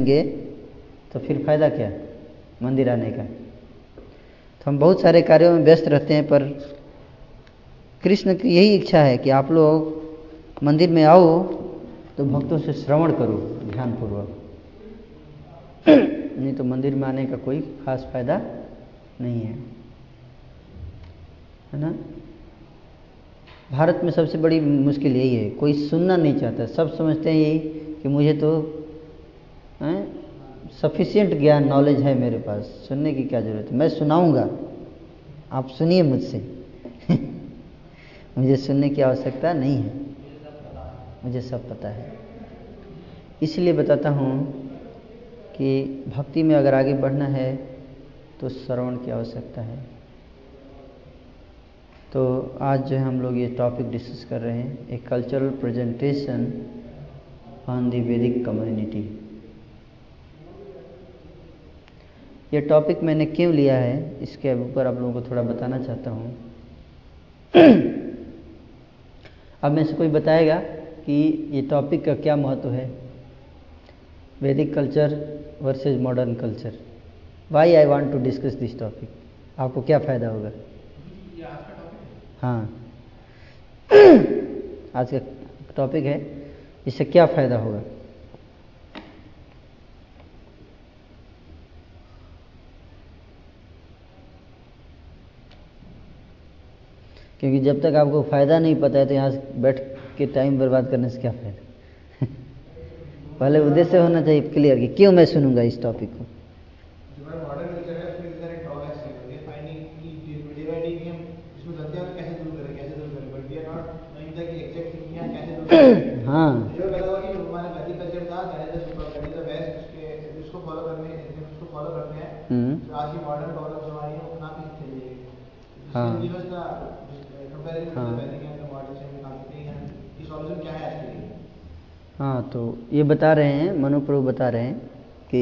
सुनेंगे तो फिर फायदा क्या मंदिर आने का। तो हम बहुत सारे कार्यों में व्यस्त रहते हैं, पर कृष्ण की यही इच्छा है कि आप लोग मंदिर में आओ तो भक्तों से श्रवण करो ध्यानपूर्वक, नहीं तो मंदिर में आने का कोई खास फायदा नहीं है ना। भारत में सबसे बड़ी मुश्किल यही है, कोई सुनना नहीं चाहता। सब समझते हैं यही कि मुझे तो सफिशिएंट ज्ञान नॉलेज है मेरे पास, सुनने की क्या ज़रूरत है, मैं सुनाऊंगा, आप सुनिए मुझसे मुझे सुनने की आवश्यकता नहीं है, मुझे सब पता है। इसलिए बताता हूँ कि भक्ति में अगर आगे बढ़ना है तो श्रवण की आवश्यकता है। तो आज जो है हम लोग ये टॉपिक डिस्कस कर रहे हैं, a cultural presentation on the Vedic community. ये टॉपिक मैंने क्यों लिया है इसके ऊपर आप लोगों को थोड़ा बताना चाहता हूँ। अब में से कोई बताएगा कि ये टॉपिक का क्या महत्व है, Vedic culture versus modern culture, why I want to discuss this topic, आपको क्या फ़ायदा होगा। हाँ आज का टॉपिक है, इससे क्या फ़ायदा होगा। क्योंकि जब तक आपको फ़ायदा नहीं पता है तो यहाँ बैठ के टाइम बर्बाद करने से क्या फ़ायदा पहले उद्देश्य होना चाहिए क्लियर कि क्यों मैं सुनूंगा इस टॉपिक को। हाँ हाँ तो ये बता रहे हैं, मनुप्रभु बता रहे हैं कि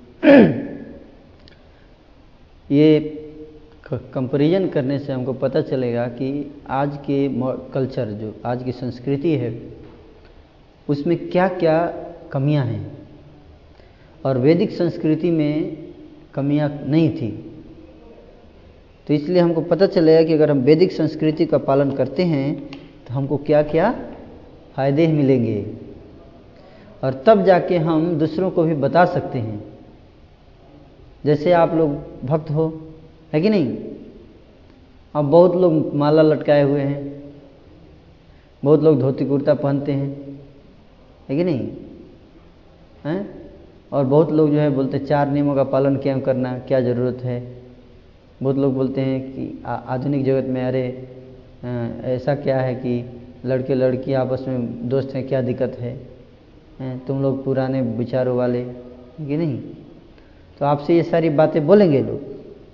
ये कंपैरिजन करने से हमको पता चलेगा कि आज के कल्चर, जो आज की संस्कृति है, उसमें क्या क्या कमियां हैं और वैदिक संस्कृति में कमियां नहीं थी। तो इसलिए हमको पता चलेगा कि अगर हम वैदिक संस्कृति का पालन करते हैं तो हमको क्या क्या फायदे मिलेंगे, और तब जाके हम दूसरों को भी बता सकते हैं। जैसे आप लोग भक्त हो, है कि नहीं। अब बहुत लोग माला लटकाए हुए हैं, बहुत लोग धोती कुर्ता पहनते हैं, है कि नहीं हैं। और बहुत लोग जो है बोलते हैं 4 नियमों का पालन क्यों करना, क्या ज़रूरत है। बहुत लोग बोलते हैं कि आधुनिक जगत में अरे ऐसा क्या है कि लड़के लड़की आपस में दोस्त हैं, क्या दिक्कत है, तुम लोग पुराने विचारों वाले, है कि नहीं। तो आपसे ये सारी बातें बोलेंगे लोग।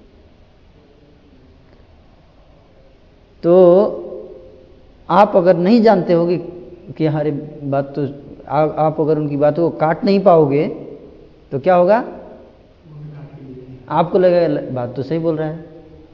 तो आप अगर नहीं जानते होगे कि हमारी बात, तो आप अगर उनकी बातों को काट नहीं पाओगे तो क्या होगा, आपको लगेगा बात तो सही बोल रहा है,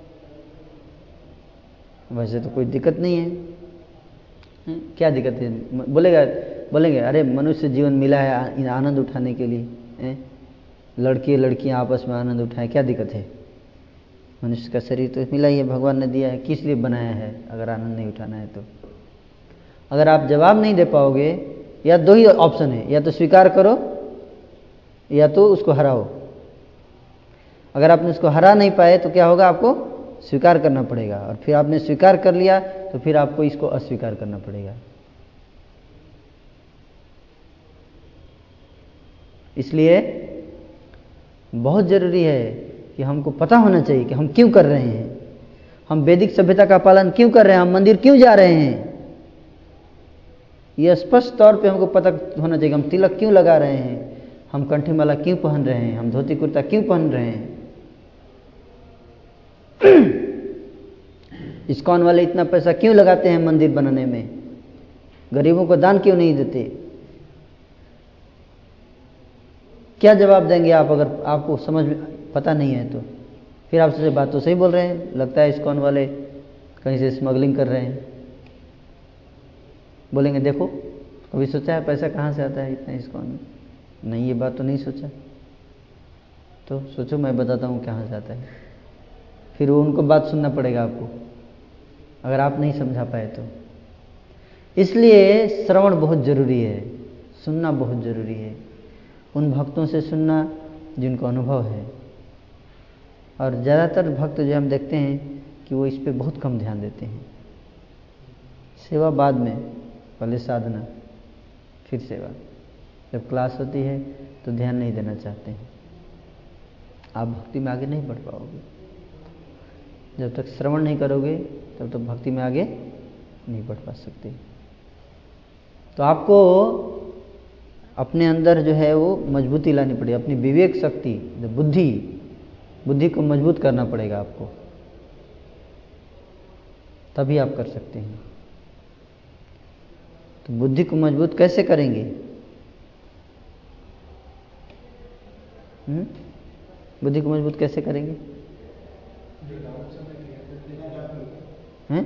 वैसे तो कोई दिक्कत नहीं है, क्या दिक्कत है। बोलेंगे अरे मनुष्य जीवन मिला है आनंद उठाने के लिए, लड़के लड़कियां आपस में आनंद उठाएं, क्या दिक्कत है। मनुष्य का शरीर तो मिला ही है, भगवान ने दिया है, किस लिए बनाया है अगर आनंद नहीं उठाना है तो। अगर आप जवाब नहीं दे पाओगे, या 2 ही ऑप्शन है, या तो स्वीकार करो या तो उसको हराओ। अगर आपने उसको हरा नहीं पाए तो क्या होगा, आपको स्वीकार करना पड़ेगा, और फिर आपने स्वीकार कर लिया तो फिर आपको इसको अस्वीकार करना पड़ेगा। इसलिए बहुत ज़रूरी है कि हमको पता होना चाहिए कि हम क्यों कर रहे हैं, हम वैदिक सभ्यता का पालन क्यों कर रहे हैं, हम मंदिर क्यों जा रहे हैं। यह स्पष्ट तौर पे हमको पता होना चाहिए कि हम तिलक क्यों लगा रहे हैं, हम कंठी माला क्यों पहन रहे हैं, हम धोती कुर्ता क्यों पहन रहे हैं। इस्कॉन वाले इतना पैसा क्यों लगाते हैं मंदिर बनाने में, गरीबों को दान क्यों नहीं देते। क्या जवाब देंगे आप अगर आपको समझ में पता नहीं है तो। फिर आपसे बात तो सही बोल रहे हैं, लगता है इस्कॉन वाले कहीं से स्मगलिंग कर रहे हैं। बोलेंगे देखो कभी सोचा है पैसा कहाँ से आता है इतना इस्कॉन में, नहीं, ये बात तो नहीं सोचा। तो सोचो, मैं बताता हूँ कहाँ जाता है। फिर वो उनको बात सुनना पड़ेगा आपको, अगर आप नहीं समझा पाए तो। इसलिए श्रवण बहुत जरूरी है, सुनना बहुत जरूरी है। उन भक्तों से सुनना जिनको अनुभव है। और ज़्यादातर भक्त जो हम देखते हैं कि वो इस पे बहुत कम ध्यान देते हैं। सेवा बाद में, पहले साधना, फिर सेवा। जब क्लास होती है तो ध्यान नहीं देना चाहते हैं। आप भक्ति में आगे नहीं बढ़ पाओगे। जब तक श्रवण नहीं करोगे तब तक भक्ति में आगे नहीं बढ़ पा सकते। तो आपको अपने अंदर जो है वो मजबूती लानी पड़ेगी, अपनी विवेक शक्ति, जो बुद्धि को मजबूत करना पड़ेगा आपको, तभी आप कर सकते हैं। तो बुद्धि को मजबूत कैसे करेंगे? बुद्धि को मजबूत कैसे करेंगे? हैं?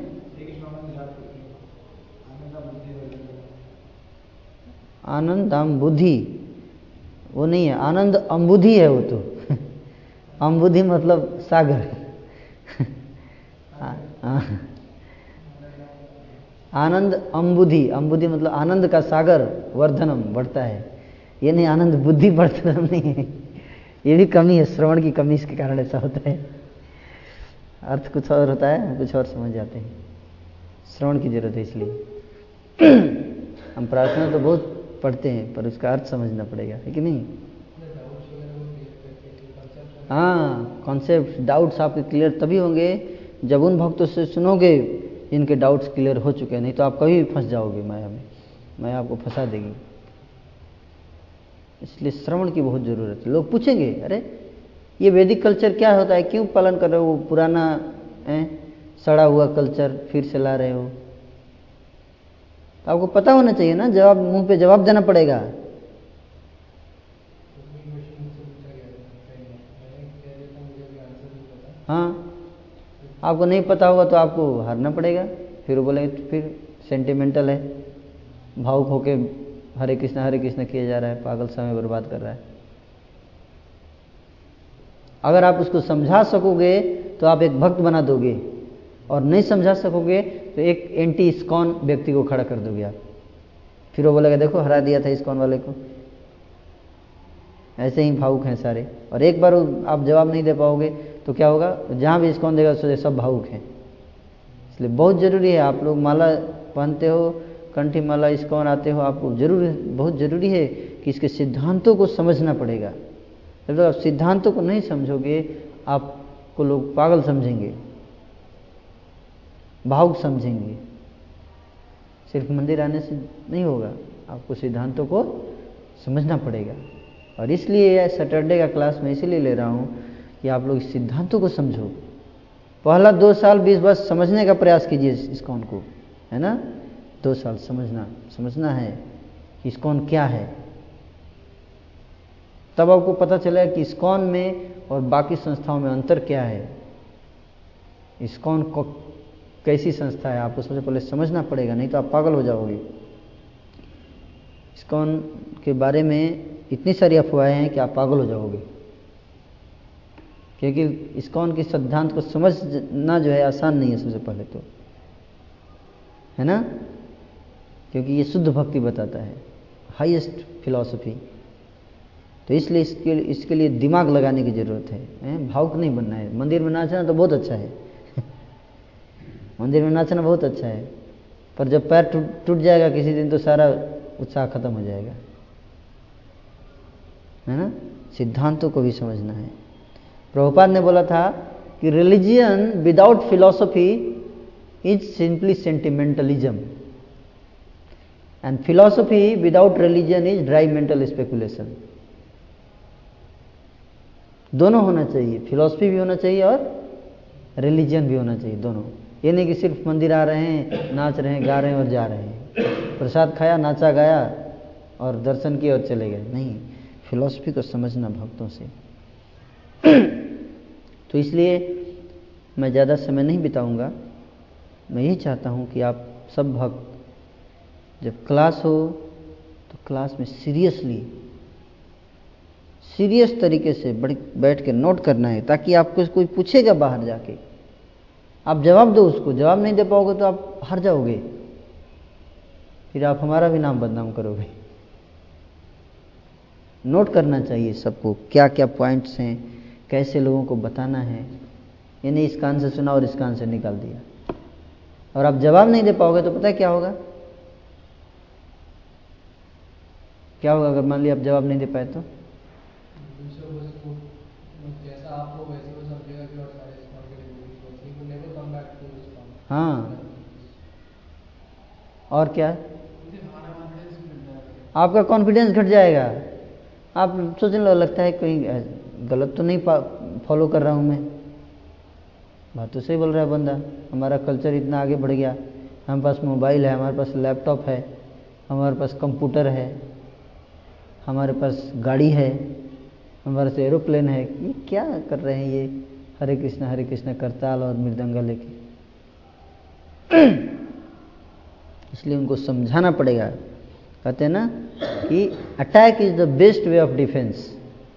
आनंद अम्बुधि वो नहीं है, आनंद अम्बुधि है वो तो। अम्बुधि मतलब सागर। आनंद अम्बुधि, अम्बुधि मतलब आनंद का सागर, वर्धनम, बढ़ता है। ये नहीं, आनंद बुद्धि वर्धनम नहीं है। ये भी कमी है, श्रवण की कमी, इसके कारण ऐसा होता है। अर्थ कुछ और होता है, हम कुछ और समझ जाते हैं। श्रवण की जरूरत है। इसलिए हम प्रार्थना तो बहुत पढ़ते हैं, पर उसका अर्थ समझना पड़ेगा, है कि नहीं? हाँ, कॉन्सेप्ट, डाउट्स आपके क्लियर तभी होंगे जब उन भक्तों से सुनोगे जिनके डाउट्स क्लियर हो चुके हैं। नहीं तो आप कभी भी फंस जाओगे माया में, माया आपको फंसा देगी। इसलिए श्रवण की बहुत ज़रूरत है। लोग पूछेंगे, अरे ये वैदिक कल्चर क्या होता है, क्यों पालन कर रहे हो? पुराना सड़ा हुआ कल्चर फिर से ला रहे हो। तो आपको पता होना चाहिए ना, जवाब मुंह पे जवाब देना पड़ेगा। हाँ, आपको नहीं पता होगा तो आपको हारना पड़ेगा। फिर वो बोलेंगे तो फिर सेंटिमेंटल है, भावुक होके हरे कृष्णा किया जा रहा है, पागल, समय बर्बाद कर रहा है। अगर आप उसको समझा सकोगे तो आप एक भक्त बना दोगे, और नहीं समझा सकोगे तो एक एंटी इस्कॉन व्यक्ति को खड़ा कर दोगे आप। फिर वो बोलेगा देखो हरा दिया था इस्कॉन वाले को। ऐसे ही भावुक हैं सारे। और एक बार आप जवाब नहीं दे पाओगे तो क्या होगा, जहाँ भी इस्कॉन देगा उससे सब भावुक हैं। इसलिए बहुत ज़रूरी है, आप लोग माला पहनते हो, कंठी माला, इस्कॉन आते हो, आपको बहुत ज़रूरी है कि इसके सिद्धांतों को समझना पड़ेगा। जब तक आप सिद्धांतों को नहीं समझोगे, आपको लोग पागल समझेंगे, भावुक समझेंगे। सिर्फ मंदिर आने से नहीं होगा, आपको सिद्धांतों को समझना पड़ेगा। और इसलिए सैटरडे का क्लास मैं इसीलिए ले रहा हूँ कि आप लोग इस सिद्धांतों को समझो। पहला 2 साल 20 वर्ष समझने का प्रयास कीजिए इस्कॉन को, है ना? 2 साल समझना है कि इस्कॉन क्या है। तब आपको पता चलेगा कि इस्कॉन में और बाकी संस्थाओं में अंतर क्या है। इस्कॉन को कैसी संस्था है, आपको सबसे पहले समझना पड़ेगा, नहीं तो आप पागल हो जाओगे। इस्कॉन के बारे में इतनी सारी अफवाहें हैं कि आप पागल हो जाओगे, क्योंकि इस्कॉन के सिद्धांत को समझना जो है आसान नहीं है सबसे पहले तो, है ना? क्योंकि ये शुद्ध भक्ति बताता है, हाईएस्ट फिलॉसफी। तो इसलिए इसके लिए दिमाग लगाने की ज़रूरत है, भावुक नहीं बनना है। मंदिर में नाचना तो बहुत अच्छा है मंदिर में नाचना बहुत अच्छा है, पर जब पैर टूट जाएगा किसी दिन तो सारा उत्साह खत्म हो जाएगा, है ना? सिद्धांतों को भी समझना है। प्रभुपाद ने बोला था कि religion without philosophy is simply sentimentalism, and philosophy without religion is dry mental speculation. दोनों होना चाहिए, फिलॉसफी भी होना चाहिए और रिलीजन भी होना चाहिए, दोनों। ये नहीं कि सिर्फ मंदिर आ रहे हैं, नाच रहे हैं, गा रहे हैं और जा रहे हैं, प्रसाद खाया, नाचा गाया और दर्शन किए और चले गए। नहीं, फिलॉसफी को समझना भक्तों से। तो इसलिए मैं ज़्यादा समय नहीं बिताऊंगा। मैं यही चाहता हूँ कि आप सब भक्त जब क्लास हो तो क्लास में सीरियसली सीरियस तरीके से बैठ के नोट करना है, ताकि आपको कोई पूछेगा बाहर जाके आप जवाब दो उसको। जवाब नहीं दे पाओगे तो आप हार जाओगे, फिर आप हमारा भी नाम बदनाम करोगे। नोट करना चाहिए सबको, क्या क्या पॉइंट्स हैं, कैसे लोगों को बताना है। ये नहीं इस कान से सुना और इस कान से निकाल दिया। और आप जवाब नहीं दे पाओगे तो पता है क्या होगा? क्या होगा अगर मान लिया आप जवाब नहीं दे पाए तो? हाँ, और क्या, आपका कॉन्फिडेंस घट जाएगा। आप सोचने लगता है कहीं गलत तो नहीं फॉलो कर रहा हूँ मैं। बात तो सही बोल रहा है बंदा, हमारा कल्चर इतना आगे बढ़ गया, हमारे पास मोबाइल है, हमारे पास लैपटॉप है, हमारे पास कंप्यूटर है, हमारे पास गाड़ी है, हमारे पास एरोप्लेन है। ये क्या कर रहे हैं ये हरे कृष्णा करताल और मृदंगा लेके? इसलिए उनको समझाना पड़ेगा। कहते हैं ना कि attack is the best way of defence.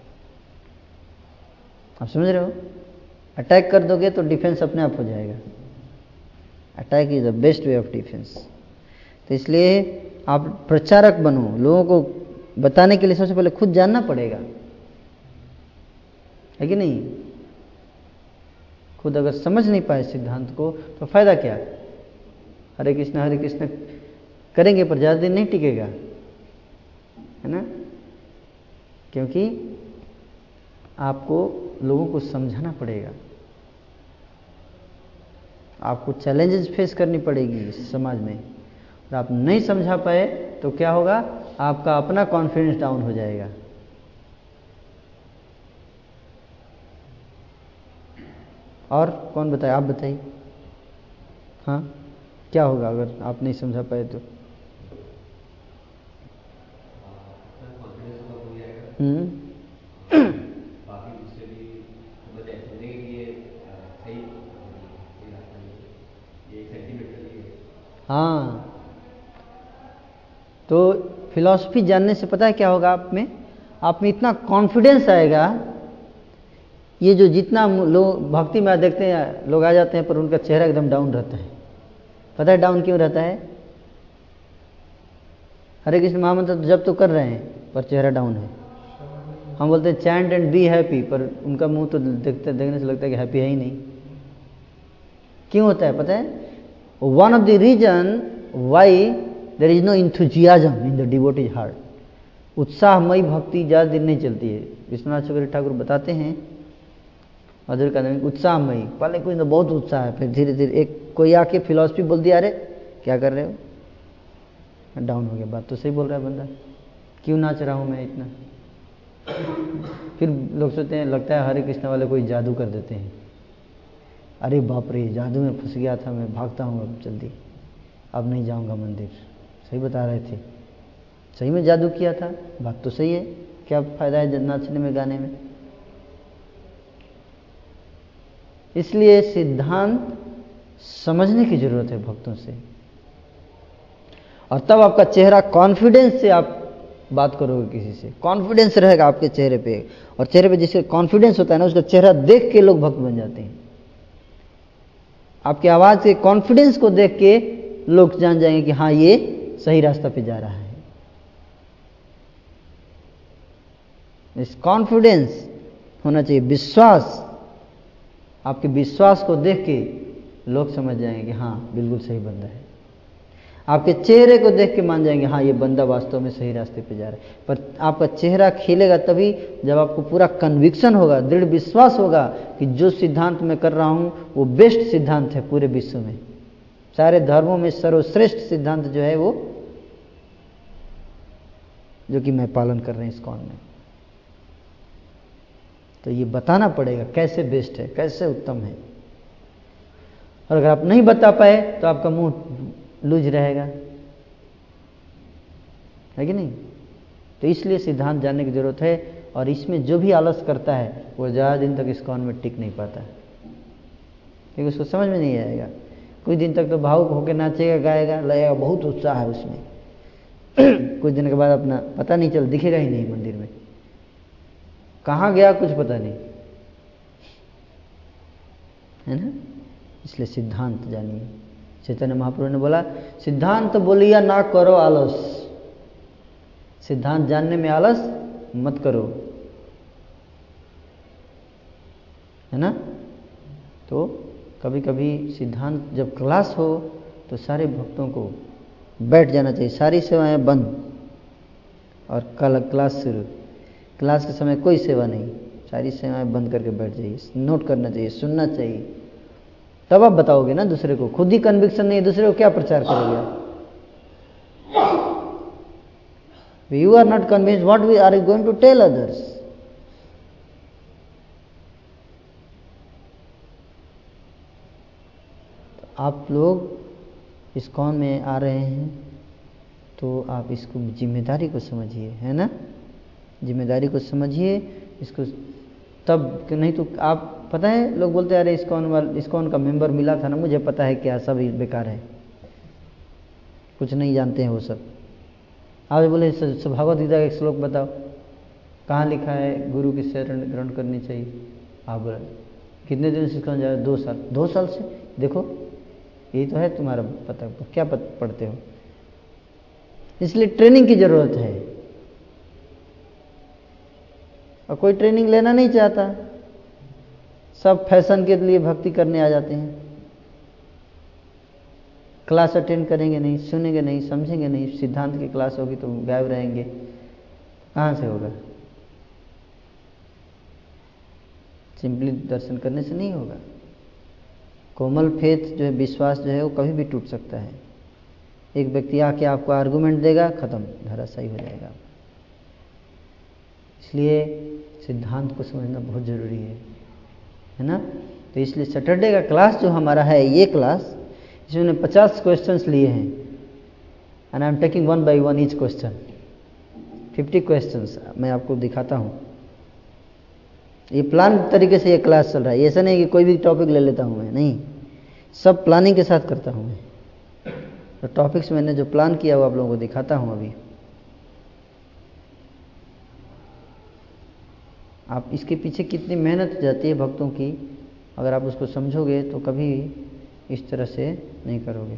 आप समझ रहे हो? अटैक कर दोगे तो डिफेंस अपने आप हो जाएगा। Attack is the best way of defence. तो इसलिए आप प्रचारक बनो, लोगों को बताने के लिए सबसे पहले खुद जानना पड़ेगा, है कि नहीं? खुद अगर समझ नहीं पाए सिद्धांत को तो फायदा क्या? हरे कृष्ण करेंगे पर ज़्यादा दिन नहीं टिकेगा, है ना? क्योंकि आपको लोगों को समझाना पड़ेगा, आपको चैलेंजेस फेस करनी पड़ेगी समाज में। और आप नहीं समझा पाए तो क्या होगा? आपका अपना कॉन्फिडेंस डाउन हो जाएगा। और कौन बताए? आप बताइए। हाँ, क्या होगा अगर आप नहीं समझा पाए तो? बाकी दूसरे भी समझेंगे कि ये सही रास्ता नहीं है, ये सेंटिमेंटल है। हाँ, तो फिलॉसफी जानने से पता है क्या होगा? आप में इतना कॉन्फिडेंस आएगा। ये जो जितना लोग भक्ति में देखते हैं, लोग आ जाते हैं पर उनका चेहरा एकदम डाउन रहता है। पता है डाउन क्यों रहता है? हरे कृष्ण महामंत्र तो जब तो कर रहे हैं पर चेहरा डाउन है। हम बोलते हैं चैंट एंड बी हैप्पी, पर उनका मुंह तो देखने से लगता है कि हैप्पी है ही नहीं। क्यों होता है पता है? One of the reason why there is no enthusiasm in the devotees heart. उत्साहमयी भक्ति ज़्यादा दिन नहीं चलती है। विश्वनाथ चक्रवर्ती ठाकुर बताते हैं अधूर का उत्साहमयी, पहले कोई तो बहुत उत्साह है, फिर धीरे धीरे एक कोई आके फिलॉसफी बोल दिया, अरे क्या कर रहे हो, डाउन हो गया। बात तो सही बोल रहा है बंदा, क्यों नाच रहा हूँ मैं इतना? फिर लोग सोचते हैं लगता है हरे कृष्ण वाले कोई जादू कर देते हैं। अरे बाप रे, जादू में फंस गया था मैं, भागता हूँ अब जल्दी, अब नहीं जाऊँगा मंदिर। सही बता रहे थे, सही में जादू किया था। बात तो सही है, क्या फ़ायदा है नाचने में गाने में? इसलिए सिद्धांत समझने की जरूरत है भक्तों से, और तब आपका चेहरा कॉन्फिडेंस से आप बात करोगे किसी से, कॉन्फिडेंस रहेगा आपके चेहरे पे। और चेहरे पे जिसके कॉन्फिडेंस होता है ना, उसका चेहरा देख के लोग भक्त बन जाते हैं। आपकी आवाज़ के कॉन्फिडेंस को देख के लोग जान जाएंगे कि हाँ ये सही रास्ता पे जा रहा है। इस कॉन्फिडेंस होना चाहिए, विश्वास। आपके विश्वास को देख के लोग समझ जाएंगे कि हाँ बिल्कुल सही बंदा है। आपके चेहरे को देख के मान जाएंगे हाँ ये बंदा वास्तव में सही रास्ते पे जा रहा है। पर आपका चेहरा खिलेगा तभी जब आपको पूरा कन्विक्शन होगा, दृढ़ विश्वास होगा कि जो सिद्धांत मैं कर रहा हूँ वो बेस्ट सिद्धांत है पूरे विश्व में। सारे धर्मों में सर्वश्रेष्ठ सिद्धांत जो है वो, जो कि मैं पालन कर रहे हैं इस्कॉन में। तो ये बताना पड़ेगा कैसे बेस्ट है, कैसे उत्तम है। और अगर आप नहीं बता पाए तो आपका मुंह लूज रहेगा, है कि नहीं? तो इसलिए सिद्धांत जानने की जरूरत है। और इसमें जो भी आलस करता है वो ज़्यादा दिन तक इस्कॉन में टिक नहीं पाता, क्योंकि उसको समझ में नहीं आएगा। कुछ दिन तक तो भावुक होकर नाचेगा, गाएगा, लगेगा बहुत उत्साह है उसमें कुछ दिन के बाद अपना पता नहीं चल, दिखेगा ही नहीं मंदिर में। कहाँ गया कुछ पता नहीं, है ना। इसलिए सिद्धांत जानिए। चैतन्य महाप्रभु ने बोला सिद्धांत बोलिया ना करो आलस, सिद्धांत जानने में आलस मत करो, है ना। तो कभी कभी सिद्धांत जब क्लास हो तो सारे भक्तों को बैठ जाना चाहिए, सारी सेवाएं बंद और कल क्लास शुरू। क्लास के समय कोई सेवा नहीं, सारी सेवाएं बंद करके बैठ जाइए, नोट करना चाहिए, सुनना चाहिए। तब आप बताओगे ना दूसरे को, खुद ही कन्विक्शन नहीं, दूसरे को क्या प्रचार करोगे आप? You are not convinced, what we are going to tell others? आप लोग इस्कॉन में आ रहे हैं तो आप इसको जिम्मेदारी को समझिए, है ना। जिम्मेदारी को समझिए इसको, तब नहीं तो आप पता है लोग बोलते हैं अरे इस्कॉन का मेंबर मिला था ना, मुझे पता है क्या सब बेकार है, कुछ नहीं जानते हैं वो सब। आप बोले भगवद गीता का एक श्लोक बताओ, कहाँ लिखा है गुरु की शरण ग्रहण करनी चाहिए? आप बोले कितने दिन से इस्कॉन जा रहे? 2 साल। 2 साल से देखो यही तो है तुम्हारा पता, क्या पढ़ते हो? इसलिए ट्रेनिंग की जरूरत है, और कोई ट्रेनिंग लेना नहीं चाहता, सब फैशन के लिए भक्ति करने आ जाते हैं। क्लास अटेंड करेंगे नहीं, सुनेंगे नहीं, समझेंगे नहीं, सिद्धांत की क्लास होगी तो गायब रहेंगे, कहाँ से होगा? सिंपली दर्शन करने से नहीं होगा। कोमल फेथ जो है, विश्वास जो है वो कभी भी टूट सकता है। एक व्यक्ति आके आपको आर्गुमेंट देगा, खत्म, धराशायी हो जाएगा। इसलिए सिद्धांत को समझना बहुत जरूरी है ना। तो इसलिए सैटरडे का क्लास जो हमारा है, ये क्लास, इसमें 50 क्वेश्चंस लिए हैं, and I am taking 1 by 1 each question, 50 questions मैं आपको दिखाता हूँ। ये प्लान तरीके से ये क्लास चल रहा है, ऐसा नहीं कि कोई भी टॉपिक ले लेता हूँ मैं, नहीं, सब प्लानिंग के साथ करता हूँ मैं। तो टॉपिक्स मैंने जो प्लान किया वो आप लोगों को दिखाता हूँ अभी। आप इसके पीछे कितनी मेहनत जाती है भक्तों की, अगर आप उसको समझोगे तो कभी इस तरह से नहीं करोगे।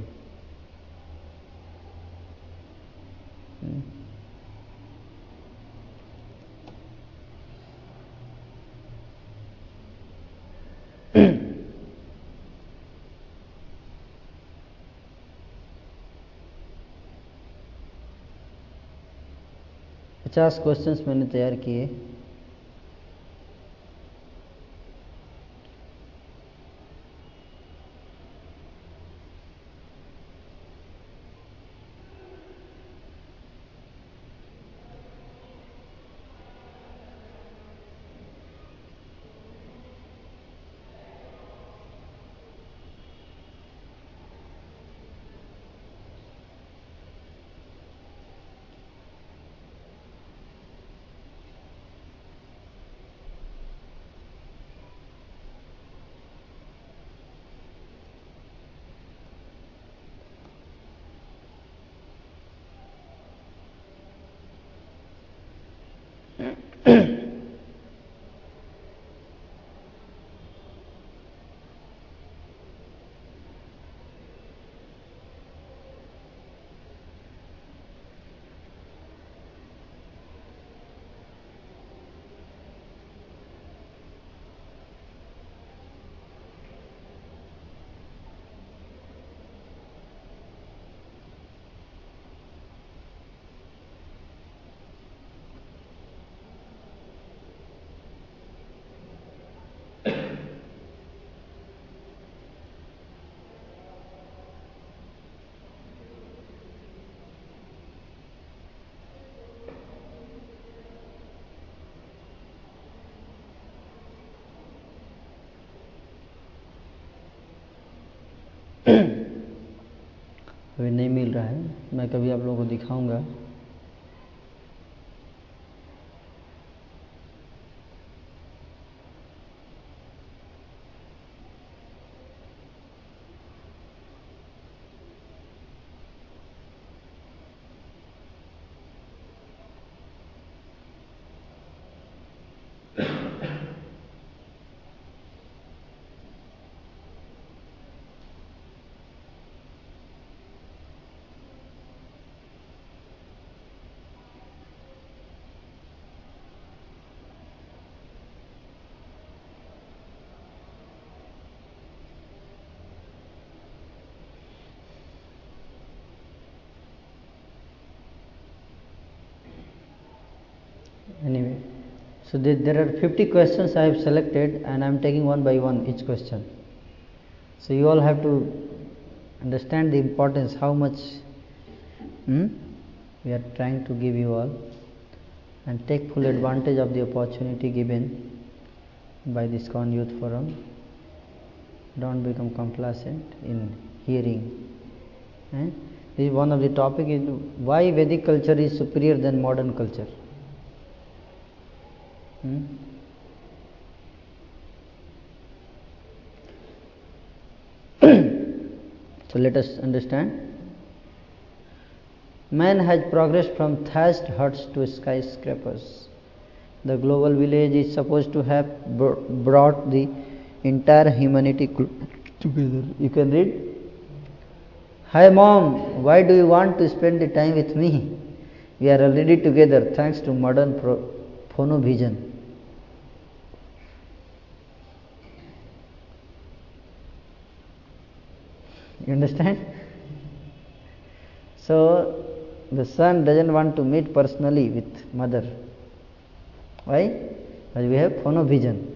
पचास क्वेश्चंस मैंने तैयार किए। अभी नहीं मिल रहा है, मैं कभी आप लोगों को दिखाऊंगा। Anyway, so there are 50 questions I have selected, and I am taking one by one each question. So you all have to understand the importance, how much we are trying to give you all, and take full advantage of the opportunity given by this ISKCON Youth Forum. Don't become complacent in hearing. This is one of the topic is why Vedic culture is superior than modern culture. So let us understand. Man has progressed from thatched huts to skyscrapers. The global village is supposed to have brought the entire humanity together. You can read. Hi mom, why do you want to spend the time with me? We are already together thanks to modern phonovision. You understand? So the son doesn't want to meet personally with mother. Why? Because we have phonovision.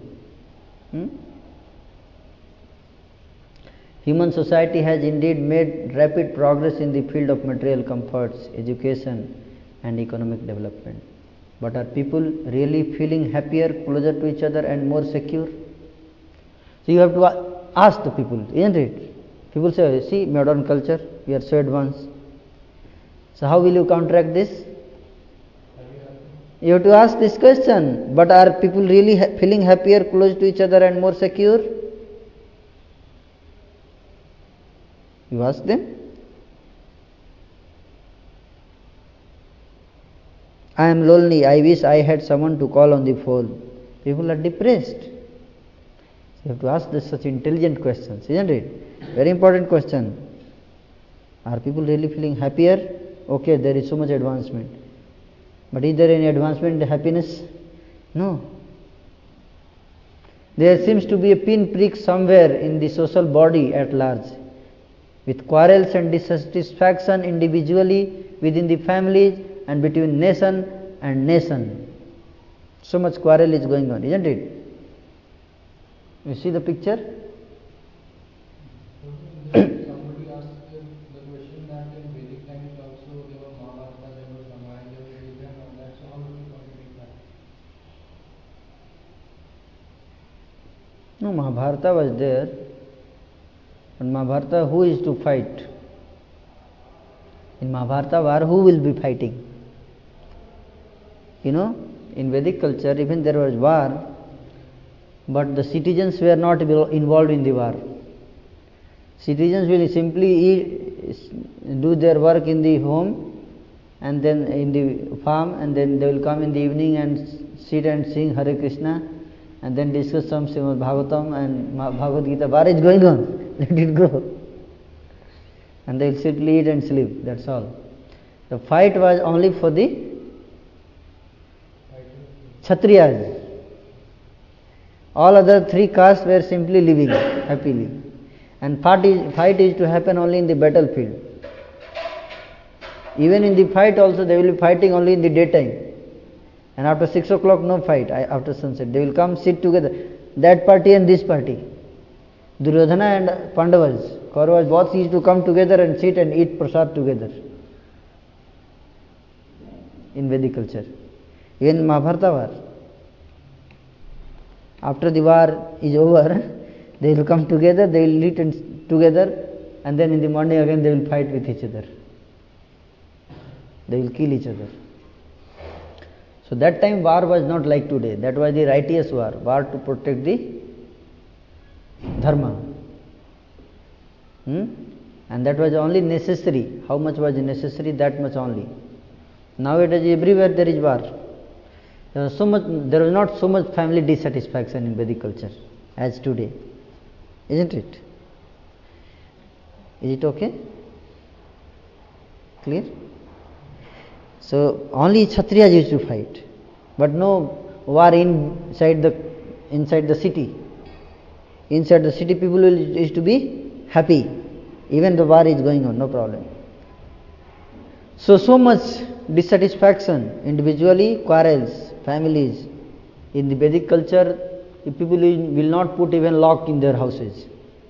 Human society has indeed made rapid progress in the field of material comforts, education and economic development. But are people really feeling happier, closer to each other and more secure? So you have to ask the people, isn't it? People say, see, modern culture, we are so advanced. So how will you counteract this? You have to ask this question. But are people really feeling happier, close to each other and more secure? You ask them. I am lonely. I wish I had someone to call on the phone. People are depressed. You have to ask such intelligent questions, isn't it? Very important question. Are people really feeling happier? Okay, there is so much advancement. But is there any advancement in happiness? No. There seems to be a pinprick somewhere in the social body at large, with quarrels and dissatisfaction individually, within the families, and between nation and nation. So much quarrel is going on, isn't it? You see the picture? Somebody asked the question that in Vedic times also there were Mahabharata, there was Ramayana, there was Gita and all that. So how do we contradict that? No, Mahabharata was there. But Mahabharata, who is to fight? In Mahabharata war, who will be fighting? You know, in Vedic culture, even there was war, but the citizens were not involved in the war. Citizens will simply do their work in the home and then in the farm, and then they will come in the evening and sit and sing Hare Krishna and then discuss some Srimad Bhagavatam and Bhagavad Gita. War is going on, let it go. And they will simply eat and sleep, that's all. The fight was only for the Kshatriyas. All other three castes were simply living happily. And fight is to happen only in the battlefield. Even in the fight also they will be fighting only in the daytime. And after 6 o'clock no fight, after sunset. They will come sit together. That party and this party. Duryodhana and Pandavas, Kauravas, both used to come together and sit and eat prasad together. In Vedic culture. Even Mahabharata war. After the war is over, they will come together, they will eat together, and then in the morning again they will fight with each other. They will kill each other. So that time war was not like today. That was the righteous war to protect the dharma. And that was only necessary. How much was necessary? That much only. Nowadays everywhere there is war. There was not so much family dissatisfaction in Vedic culture as today. Isn't it? Is it okay? Clear? So only Kshatriyas used to fight, but no war inside the city. Inside the city people used to be happy. Even the war is going on, no problem. So much dissatisfaction individually, quarrels, families. In the Vedic culture, the people will not put even lock in their houses.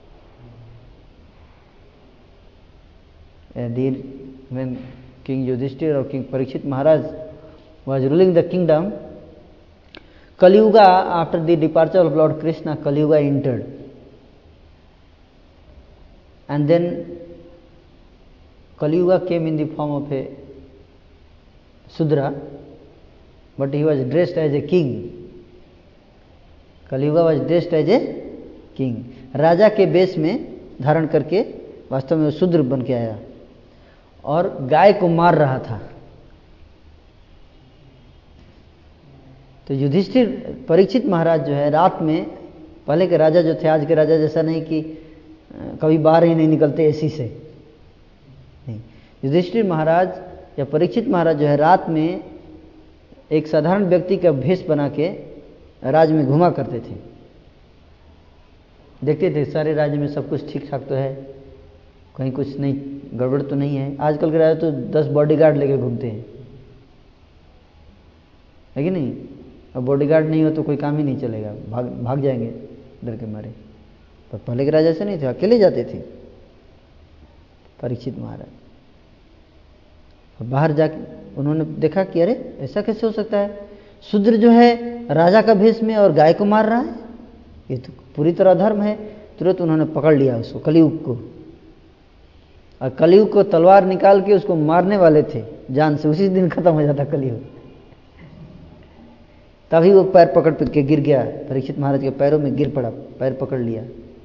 When King Yudhishthir or King Parikshit Maharaj was ruling the kingdom, Kali Yuga, after the departure of Lord Krishna, Kali Yuga entered. And then Kali Yuga came in the form of a Sudra, but he was dressed as a king. Kali Yuga was dressed as a king. राजा के वेश में धारण करके वास्तव में वो शूद्र बन के आया और गाय को मार रहा था। तो युधिष्ठिर परीक्षित महाराज जो है रात में, पहले के राजा जो थे, आज के राजा जैसा नहीं कि कभी बाहर ही नहीं निकलते एसी से, नहीं। युधिष्ठिर महाराज या परीक्षित महाराज जो है रात में एक साधारण व्यक्ति का भेष बना के राज्य में घुमा करते थे। देखते थे सारे राज्य में सब कुछ ठीक ठाक तो है, कहीं कुछ नहीं गड़बड़ तो नहीं है। आजकल के राजा तो 10 बॉडीगार्ड लेके घूमते हैं, है कि नहीं? अब बॉडीगार्ड नहीं हो तो कोई काम ही नहीं चलेगा, भाग जाएंगे डर के मारे। पर पहले के राजा ऐसे नहीं थे, अकेले जाते थे परीक्षित महाराज। बाहर जाके उन्होंने देखा कि अरे ऐसा कैसे हो सकता है, शूद्र जो है राजा का भेष में और गाय को मार रहा है, ये तो पूरी तरह अधर्म है। तुरंत उन्होंने पकड़ लिया उसको, कलियुग को, और कलियुग को तलवार निकाल के उसको मारने वाले थे जान से। उसी दिन खत्म हो जाता कलियुग। तभी वो पैर पकड़ के गिर गया, परीक्षित महाराज के पैरों में गिर पड़ा, पैर पकड़ लिया।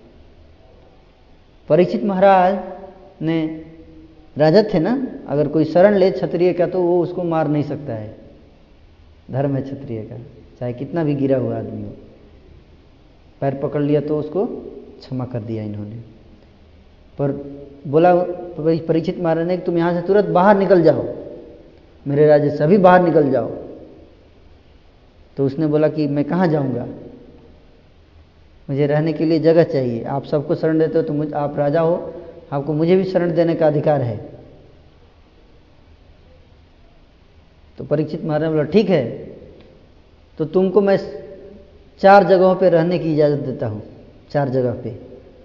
परीक्षित महाराज ने, राजा थे ना, अगर कोई शरण ले क्षत्रिय का तो वो उसको मार नहीं सकता है, धर्म है क्षत्रिय का, चाहे कितना भी गिरा हुआ आदमी हो। पैर पकड़ लिया तो उसको क्षमा कर दिया इन्होंने। पर बोला परीक्षित महाराज ने, तुम यहाँ से तुरंत बाहर निकल जाओ, मेरे राज्य से अभी बाहर निकल जाओ। तो उसने बोला कि मैं कहाँ जाऊँगा, मुझे रहने के लिए जगह चाहिए। आप सबको शरण देते हो तो आप राजा हो, आपको मुझे भी शरण देने का अधिकार है। तो परीक्षित महाराज ने बोला ठीक है, तो तुमको मैं 4 जगहों पे रहने की इजाज़त देता हूँ। 4 जगह पे।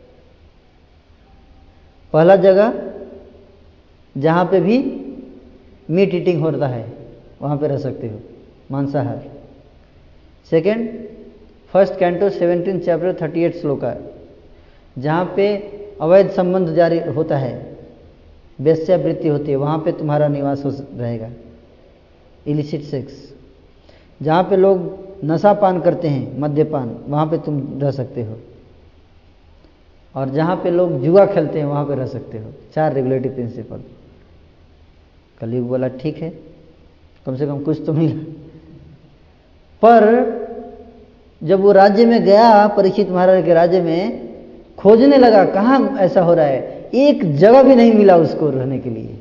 पहला जगह जहाँ पे भी मीट ईटिंग होता है वहाँ पे रह सकते हो, मांसाहार। सेकेंड, 1 कैंटो 17 चैप्टर 38 श्लोका, जहाँ पे अवैध संबंध जारी होता है, वेश्यावृत्ति होती है, वहाँ पे तुम्हारा निवास रहेगा। इलिसिट सेक्स, जहाँ पे लोग नशा पान करते हैं, मद्यपान, वहाँ पे तुम रह सकते हो। और जहाँ पे लोग जुआ खेलते हैं वहाँ पे रह सकते हो। 4 रेगुलेटरी प्रिंसिपल। कलयुग बोला ठीक है, कम से कम कुछ तो मिला। पर जब वो राज्य में गया, परीक्षित महाराज के राज्य में, खोजने लगा कहाँ ऐसा हो रहा है, एक जगह भी नहीं मिला उसको रहने के लिए,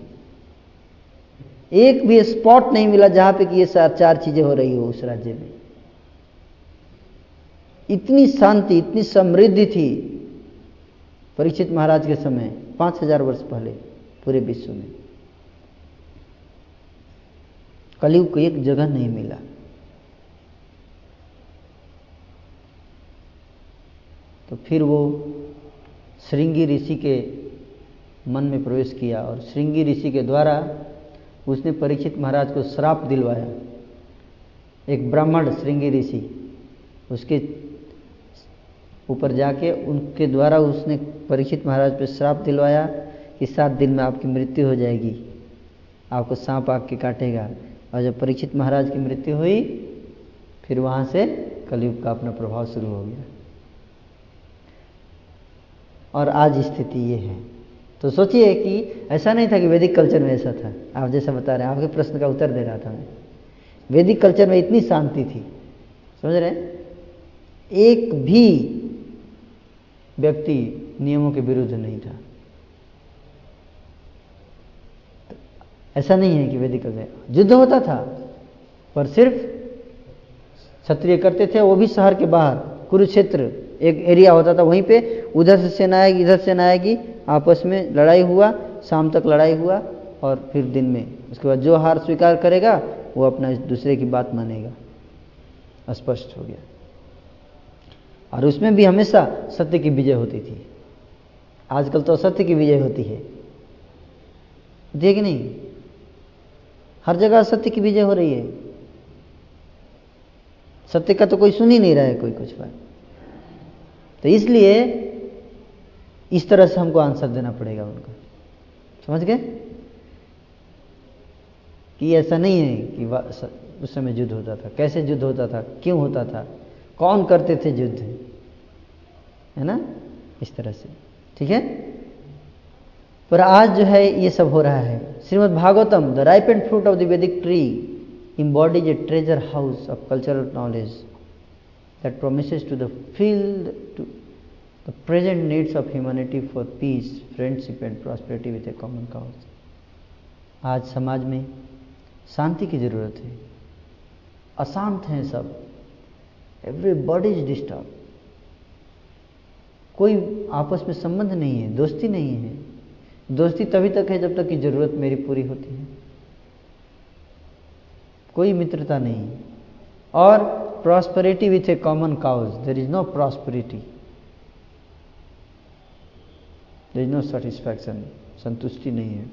एक भी स्पॉट नहीं मिला जहाँ पे कि ये 4 चीजें हो रही हो उस राज्य में। इतनी शांति, इतनी समृद्धि थी परीक्षित महाराज के समय, 5000 वर्ष पहले पूरे विश्व में। कलयुग को एक जगह नहीं मिला। तो फिर वो श्रृंगी ऋषि के मन में प्रवेश किया और श्रृंगी ऋषि के द्वारा उसने परीक्षित महाराज को श्राप दिलवाया। एक ब्राह्मण श्रृंगी ऋषि, उसके ऊपर जाके उनके द्वारा उसने परीक्षित महाराज पे श्राप दिलवाया कि 7 दिन में आपकी मृत्यु हो जाएगी, आपको सांप आके काटेगा। और जब परीक्षित महाराज की मृत्यु हुई, फिर वहाँ से कलयुग का अपना प्रभाव शुरू हो गया। और आज स्थिति ये है। तो सोचिए कि ऐसा नहीं था कि वैदिक कल्चर में ऐसा था, आप जैसा बता रहे हैं, आपके प्रश्न का उत्तर दे रहा था मैं। वैदिक कल्चर में इतनी शांति थी, समझ रहे हैं, एक भी व्यक्ति नियमों के विरुद्ध नहीं था। ऐसा नहीं है कि वैदिक कल्चर, युद्ध होता था पर सिर्फ क्षत्रिय करते थे, वो भी शहर के बाहर। कुरुक्षेत्र एक एरिया होता था, वहीं पे उधर से सेना आएगी, इधर सेना आएगी, आपस में लड़ाई हुआ, शाम तक लड़ाई हुआ, और फिर दिन में उसके बाद जो हार स्वीकार करेगा वो अपना दूसरे की बात मानेगा। स्पष्ट हो गया। और उसमें भी हमेशा सत्य की विजय होती थी। आजकल तो असत्य की विजय होती है, देख नहीं, हर जगह सत्य की विजय हो रही है। सत्य का तो कोई सुन ही नहीं रहा है कोई कुछ बात। तो इसलिए इस तरह से हमको आंसर देना पड़ेगा उनको, समझ गए कि ऐसा नहीं है कि उस समय युद्ध होता था, कैसे युद्ध होता था, क्यों होता था, कौन करते थे युद्ध, है ना, इस तरह से, ठीक है। पर आज जो है ये सब हो रहा है। Srimad Bhagavatam, the ripened fruit of the Vedic tree, embodies a treasure house of cultural knowledge that promises to the fill to the present needs of humanity for peace, friendship and prosperity with a common cause. आज समाज में शांति की जरूरत है, अशांत हैं सब, everybody is disturb, कोई आपस में संबंध नहीं है, दोस्ती नहीं है। दोस्ती तभी तक है जब तक कि जरूरत मेरी पूरी होती है, कोई मित्रता नहीं। और prosperity with a common cause, there is no prosperity, there is no satisfaction, संतुष्टि नहीं है।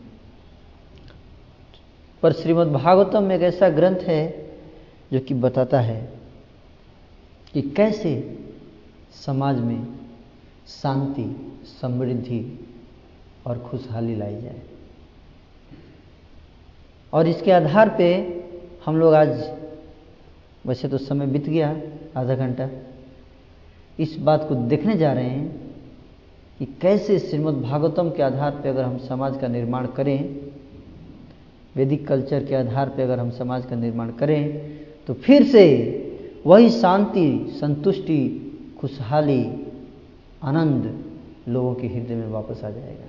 पर श्रीमद् भागवतम एक ऐसा ग्रंथ है जो कि बताता है कि कैसे समाज में शांति, समृद्धि और खुशहाली लाई जाए। और इसके आधार पे हम लोग आज, वैसे तो समय बीत गया आधा घंटा, इस बात को देखने जा रहे हैं कि कैसे श्रीमद् भागवतम के आधार पे अगर हम समाज का निर्माण करें, वैदिक कल्चर के आधार पे अगर हम समाज का निर्माण करें, तो फिर से वही शांति, संतुष्टि, खुशहाली, आनंद लोगों के हृदय में वापस आ जाएगा।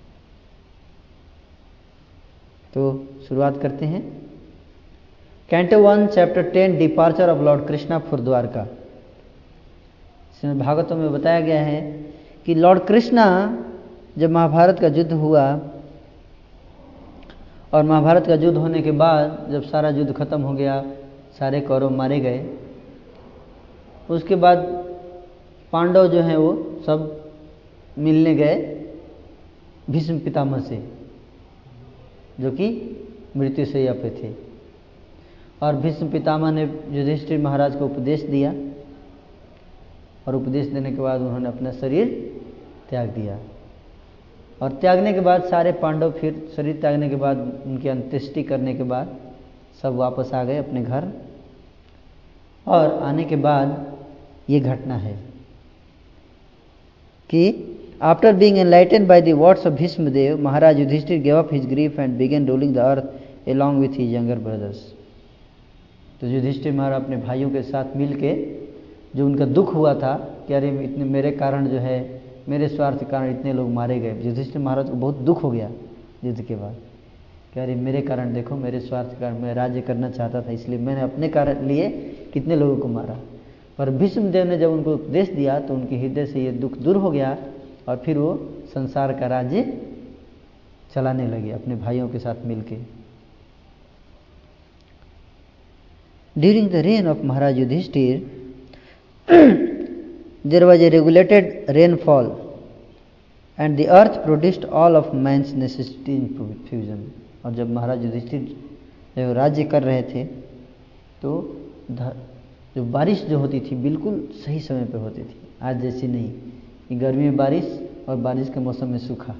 तो शुरुआत करते हैं। Canto 1 chapter 10, departure of Lord Krishna for Dwarka. इसमें भागवतम में बताया गया है कि लॉर्ड कृष्णा जब महाभारत का युद्ध हुआ, और महाभारत का युद्ध होने के बाद जब सारा युद्ध खत्म हो गया, सारे कौरव मारे गए, उसके बाद पांडव जो हैं वो सब मिलने गए भीष्म पितामह से, जो कि मृत्युशैया पे थे। और भीष्म पितामह ने युधिष्ठिर महाराज को उपदेश दिया, और उपदेश देने के बाद उन्होंने अपना शरीर त्याग दिया। और त्यागने के बाद सारे पांडव फिर शरीर त्यागने के बाद, उनकी अंत्येष्टि करने के बाद सब वापस आ गए अपने घर। और आने के बाद ये घटना है कि after being enlightened by the words of Bhishmadev, Maharaj Yudhishthir gave up his grief and began ruling the earth along with his younger brothers. तो युधिष्ठिर महाराज अपने भाइयों के साथ मिलके, जो उनका दुख हुआ था कि अरे इतने मेरे कारण जो है, मेरे स्वार्थ के कारण इतने लोग मारे गए, युधिष्ठिर महाराज को बहुत दुख हो गया युद्ध के बाद कि अरे मेरे कारण, देखो मेरे स्वार्थ के कारण, मैं राज्य करना चाहता था इसलिए मैंने अपने कारण लिए कितने लोगों को मारा। पर भीष्मदेव ने जब उनको उपदेश दिया तो उनके हृदय से ये दुख दूर हो गया, और फिर वो संसार का राज्य चलाने लगे अपने भाइयों के साथ मिलके। During the reign of Maharaj Yudhishthir there was a regulated rainfall and the earth produced all of man's necessity in profusion. और जब महाराज युधिष्ठिर जब राज्य कर रहे थे तो जो बारिश जो होती थी बिल्कुल सही समय पे होती थी, आज जैसी नहीं कि गर्मी में बारिश और बारिश के मौसम में सूखा,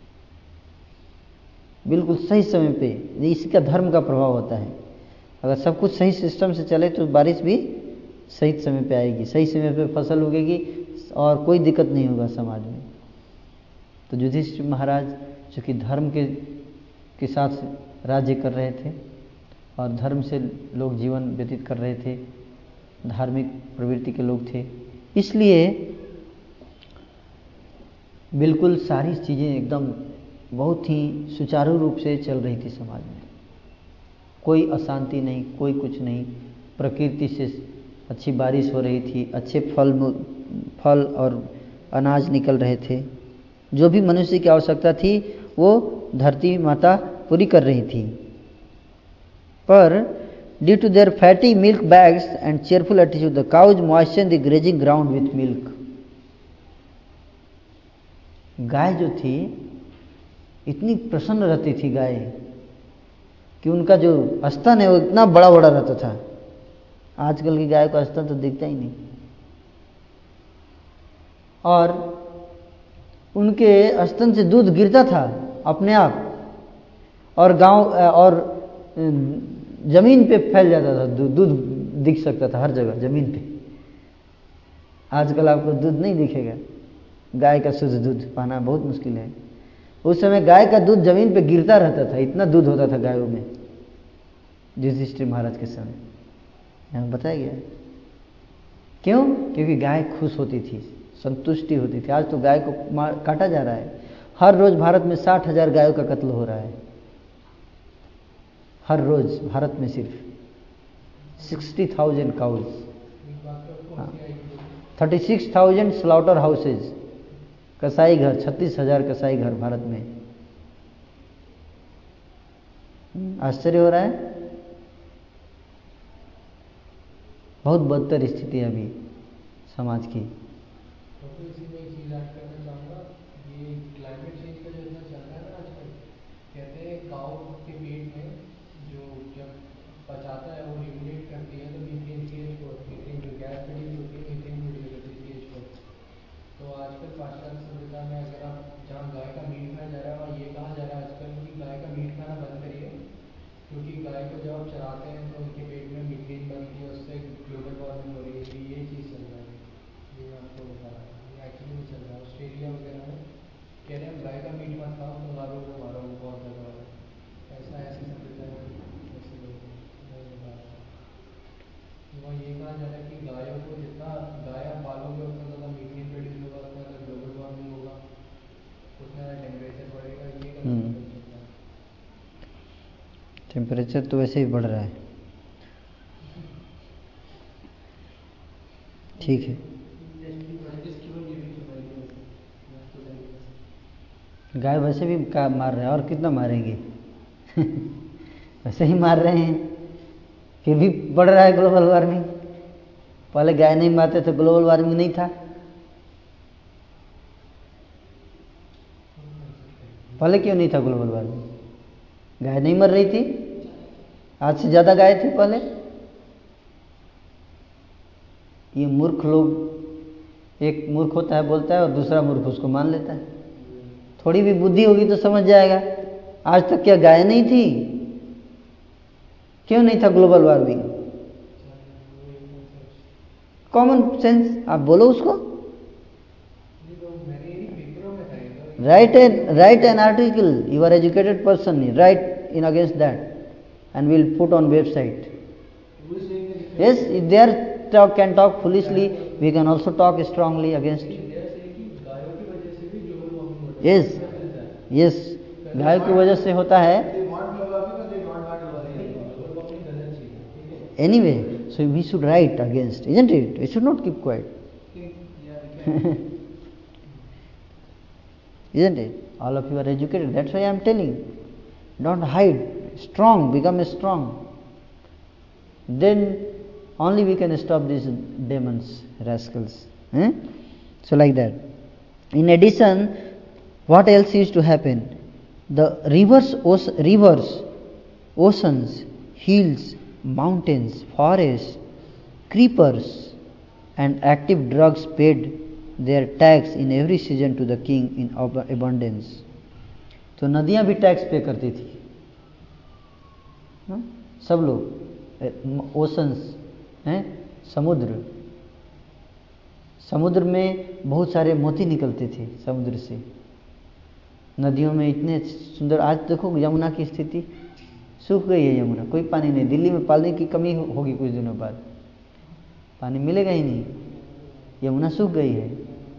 बिल्कुल सही समय पे। इसी का धर्म का प्रभाव होता है, अगर सब कुछ सही सिस्टम से चले तो बारिश भी सही समय पे आएगी, सही समय पे फसल उगेगी और कोई दिक्कत नहीं होगा समाज में। तो युधिष्ठिर महाराज चूँकि धर्म के साथ राज्य कर रहे थे और धर्म से लोग जीवन व्यतीत कर रहे थे, धार्मिक प्रवृत्ति के लोग थे, इसलिए बिल्कुल सारी चीज़ें एकदम बहुत ही सुचारू रूप से चल रही थी समाज में। कोई अशांति नहीं, कोई कुछ नहीं, प्रकृति से अच्छी बारिश हो रही थी, अच्छे फल और अनाज निकल रहे थे, जो भी मनुष्य की आवश्यकता थी वो धरती माता पूरी कर रही थी। पर due to their fatty milk bags and cheerful attitude the cows moistened the grazing ground with milk. गाय जो थी इतनी प्रसन्न रहती थी गाय कि उनका जो स्तन है वो इतना बड़ा बड़ा रहता था। आजकल की गाय का स्तन तो दिखता ही नहीं। और उनके स्तन से दूध गिरता था अपने आप, और गांव और जमीन पे फैल जाता था, दूध दिख सकता था हर जगह जमीन पे। आजकल आपको दूध नहीं दिखेगा, गाय का शुद्ध दूध पाना बहुत मुश्किल है। उस समय गाय का दूध जमीन पे गिरता रहता था, इतना दूध होता था गायों में युधिष्ठिर महाराज के समय, यहाँ बताया गया। क्यों? क्योंकि गाय खुश होती थी, संतुष्टि होती थी। आज तो गाय को काटा जा रहा है। हर रोज भारत में 60,000 गायों का कत्ल हो रहा है, हर रोज भारत में सिर्फ 60,000 काउज, 36,000 स्लॉटर हाउसेज, कसाई घर, 36,000 कसाई घर भारत में। आश्चर्य हो रहा है। बहुत बदतर स्थिति है अभी समाज की। तो इसी में एक चीज ऐड करना चाहूँगा, ये क्लाइमेट चेंज का जो इतना चल रहा है ना आजकल, कहते हैं काऊ के पेट में जो जब पचाता है वो रिमुलेट करती है तो मीथेन की एज बढ़ती है, जो गैस रिलीज होती है मीथेन रिलीज होती है एज पर। तो आजकल पाश्चात्य सभ्यता में अगर आप जहाँ गाय का मीट खाया जा रहा है वहाँ ये कहा जा रहा है आजकल कि गाय का मीट खाना बंद करिए, क्योंकि गाय को जब आप चराते हैं तो उनके पेट में मीथेन बनती है, उससे ग्लोबल वार्मिंग हो रही है। ये चीज़ चल रहा है, ये मैं आपको बता रहा हूँ। ये एक्चुअली में चल रहा है ऑस्ट्रेलिया वगैरह में, कह रहे हैं गाय का मीट मत खाओ तो मारो वो मारो बहुत ज़्यादा हो रहा है। ऐसा ऐसी सभ्यता है, ऐसे लोग मैं बता रहा हूँ। वहाँ ये कहा जा रहा है कि गायों को जितना गाय आप पालोगे उतना ज़्यादा मीथेन प्रोड्यूस होगा, उतना ज़्यादा ग्लोबल वार्मिंग होगा, उतना ज़्यादा टेम्परेचर बढ़ेगा। ये कंसेप्ट चल रहा है। टेम्परेचर तो वैसे ही बढ़ रहा है। ठीक है, गाय वैसे भी मार रहे हैं, और कितना मारेंगे वैसे ही मार रहे हैं, फिर भी बढ़ रहा है ग्लोबल वार्मिंग। पहले गाय नहीं मारते तो ग्लोबल वार्मिंग नहीं था। पहले क्यों नहीं था ग्लोबल वार्मिंग? गाय नहीं मर रही थी, आज से ज़्यादा गाय थी पहले। ये मूर्ख लोग, एक मूर्ख होता है बोलता है और दूसरा मूर्ख उसको मान लेता है। थोड़ी भी बुद्धि होगी तो समझ जाएगा। आज तक क्या गाय नहीं थी? क्यों नहीं था ग्लोबल वार्मिंग? कॉमन सेंस आप बोलो उसको। Write an article, you are educated person, write in against that and we'll put on website. Yes, if they can talk foolishly, we can also talk strongly against. Yes, yes, गाय की वजह से होता है। Anyway, so we should write against, isn't it? We should not keep quiet. Isn't it? All of you are educated. That's why I am telling. Don't hide. Strong, become strong. Then only we can stop these demons, rascals. So like that. In addition, what else used to happen? The rivers, oceans, hills, mountains, forests, creepers, and active drugs paid their tax in every season to the king in abundance. तो नदियाँ भी tax पे करती थी, सब लोग। Oceans हैं, समुद्र में बहुत सारे मोती निकलते थे समुद्र से। नदियों में इतने सुंदर, आज देखो यमुना की स्थिति, सूख गई है यमुना, कोई पानी नहीं। दिल्ली में पानी की कमी होगी कुछ दिनों बाद, पानी मिलेगा ही नहीं, यमुना सूख गई है।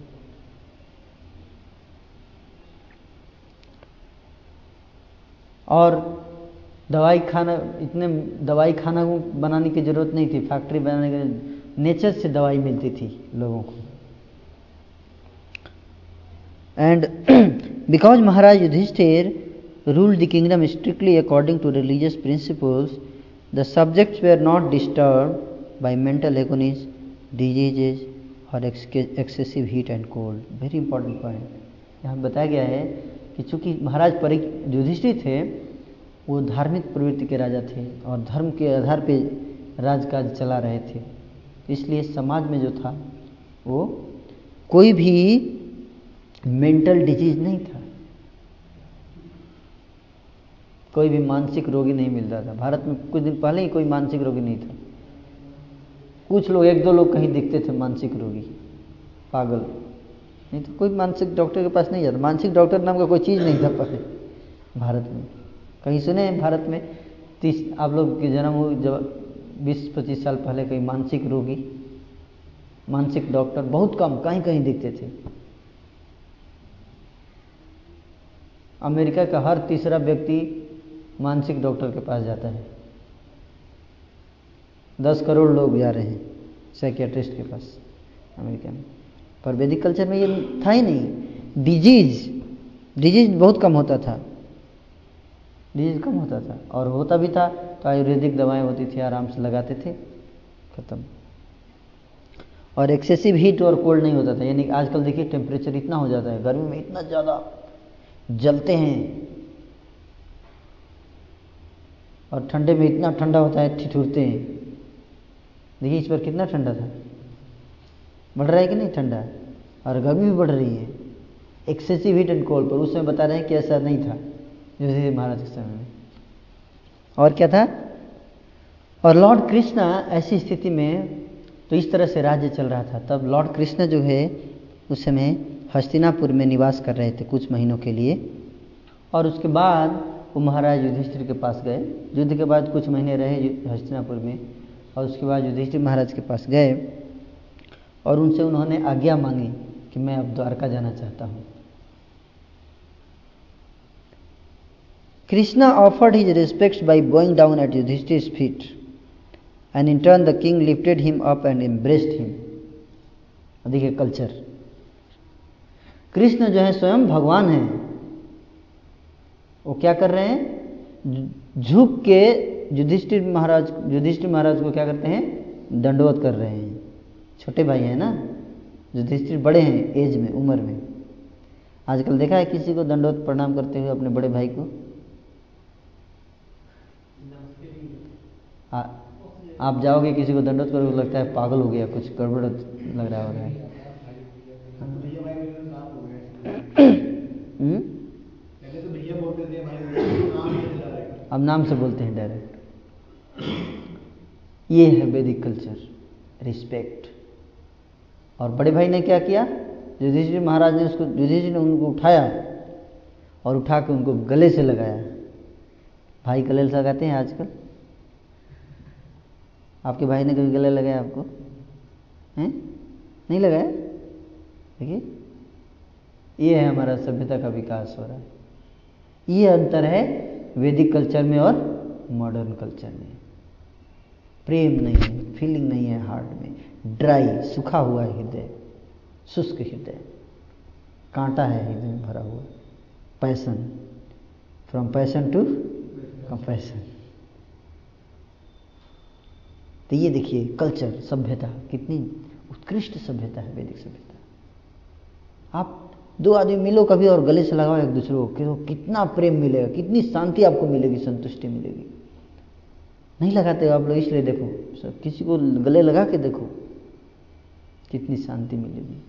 और दवाई खाना, इतने दवाई खाना बनाने की जरूरत नहीं थी, फैक्ट्री बनाने के, नेचर से दवाई मिलती थी लोगों को। And because Maharaj Yudhishthir ruled the kingdom strictly according to religious principles, the subjects were not disturbed by mental agonies, diseases और excessive heat and cold. Very important point यहाँ बताया गया है कि चूंकि महाराज युधिष्ठिर थे वो धार्मिक प्रवृत्ति के राजा थे और धर्म के आधार पे राजकाज चला रहे थे, इसलिए समाज में जो था वो कोई भी मेंटल डिजीज नहीं था, कोई भी मानसिक रोगी नहीं मिल रहा था। भारत में कुछ दिन पहले ही कोई मानसिक रोगी नहीं था। कुछ लोग, एक दो लोग कहीं दिखते थे मानसिक रोगी, पागल, नहीं तो कोई मानसिक डॉक्टर के पास नहीं जाता। मानसिक डॉक्टर नाम का कोई चीज़ नहीं था पहले भारत में। कहीं सुने हैं भारत में 30 आप लोग के जन्म हुए जब 20-25 साल पहले कोई मानसिक रोगी, मानसिक डॉक्टर बहुत कम, कहीं कहीं दिखते थे। अमेरिका का हर तीसरा व्यक्ति मानसिक डॉक्टर के पास जाता है। 10 करोड़ लोग जा रहे हैं साइकियाट्रिस्ट के पास अमेरिका में, पर वैदिक कल्चर में ये था ही नहीं। डिजीज बहुत कम होता था, डिजीज कम होता था, और होता भी था तो आयुर्वेदिक दवाएं होती थी, आराम से लगाते थे, खत्म। और एक्सेसिव हीट और कोल्ड नहीं होता था। यानी आजकल देखिए टेम्परेचर इतना हो जाता है, गर्मी में इतना ज़्यादा जलते हैं और ठंडे में इतना ठंडा होता है, ठिठुरते हैं। देखिए इस बार कितना ठंडा था, बढ़ रहा है कि नहीं ठंडा, और गर्मी भी बढ़ रही है। एक्सेसिव हीट एंड कोल्ड, पर उस समय बता रहे हैं कि ऐसा नहीं था युधिष्ठिर महाराज के समय में। और क्या था? और लॉर्ड कृष्णा ऐसी स्थिति में तो इस तरह से राज्य चल रहा था। तब लॉर्ड कृष्ण जो है उस समय हस्तिनापुर में निवास कर रहे थे कुछ महीनों के लिए, और उसके बाद वो महाराज युधिष्ठिर के पास गए। युद्ध के बाद कुछ महीने रहे हस्तिनापुर में, और उसके बाद युधिष्ठिर महाराज के पास गए और उनसे उन्होंने आज्ञा मांगी कि मैं अब द्वारका जाना चाहता हूँ। Krishna offered his respects by bowing down at Yudhishthir's feet, and in turn the king lifted him up and embraced him. देखिए कल्चर, कृष्ण जो है स्वयं भगवान हैं, वो क्या कर रहे हैं? झुक के युधिष्ठिर महाराज को क्या करते हैं? दंडवत कर रहे हैं। छोटे भाई हैं ना, युधिष्ठिर बड़े हैं एज में, उम्र में। आजकल देखा है किसी को दंडवत प्रणाम करते हुए अपने बड़े भाई को? आप जाओगे किसी को दंडवत करोगे, लगता है पागल हो गया, कुछ गड़बड़ लग रहा होगा। अब नाम से बोलते हैं डायरेक्ट। ये है वैदिक कल्चर, रिस्पेक्ट। और बड़े भाई ने क्या किया? युधिष्ठिर महाराज ने युधिष्ठिर ने उनको उठाया और उठा के उनको गले से लगाया। भाई गले से लगाते हैं आजकल? आपके भाई ने कभी गले लगाया आपको? हैं? नहीं लगाया? देखिए ये है हमारा सभ्यता का विकास हो रहा है। ये अंतर है वैदिक कल्चर में और मॉडर्न कल्चर में। प्रेम नहीं है, फीलिंग नहीं है हार्ट में, ड्राई, सूखा हुआ हृदय, शुष्क हृदय, कांटा है हृदय में भरा हुआ। Passion, from passion to compassion. तो ये देखिए कल्चर, सभ्यता, कितनी उत्कृष्ट सभ्यता है वैदिक सभ्यता। आप दो आदमी मिलो कभी और गले से लगाओ एक दूसरे को, कितना प्रेम मिलेगा, कितनी शांति आपको मिलेगी, संतुष्टि मिलेगी। नहीं लगाते हो आप लोग, इसलिए देखो सब किसी को गले लगा के देखो कितनी शांति मिलेगी।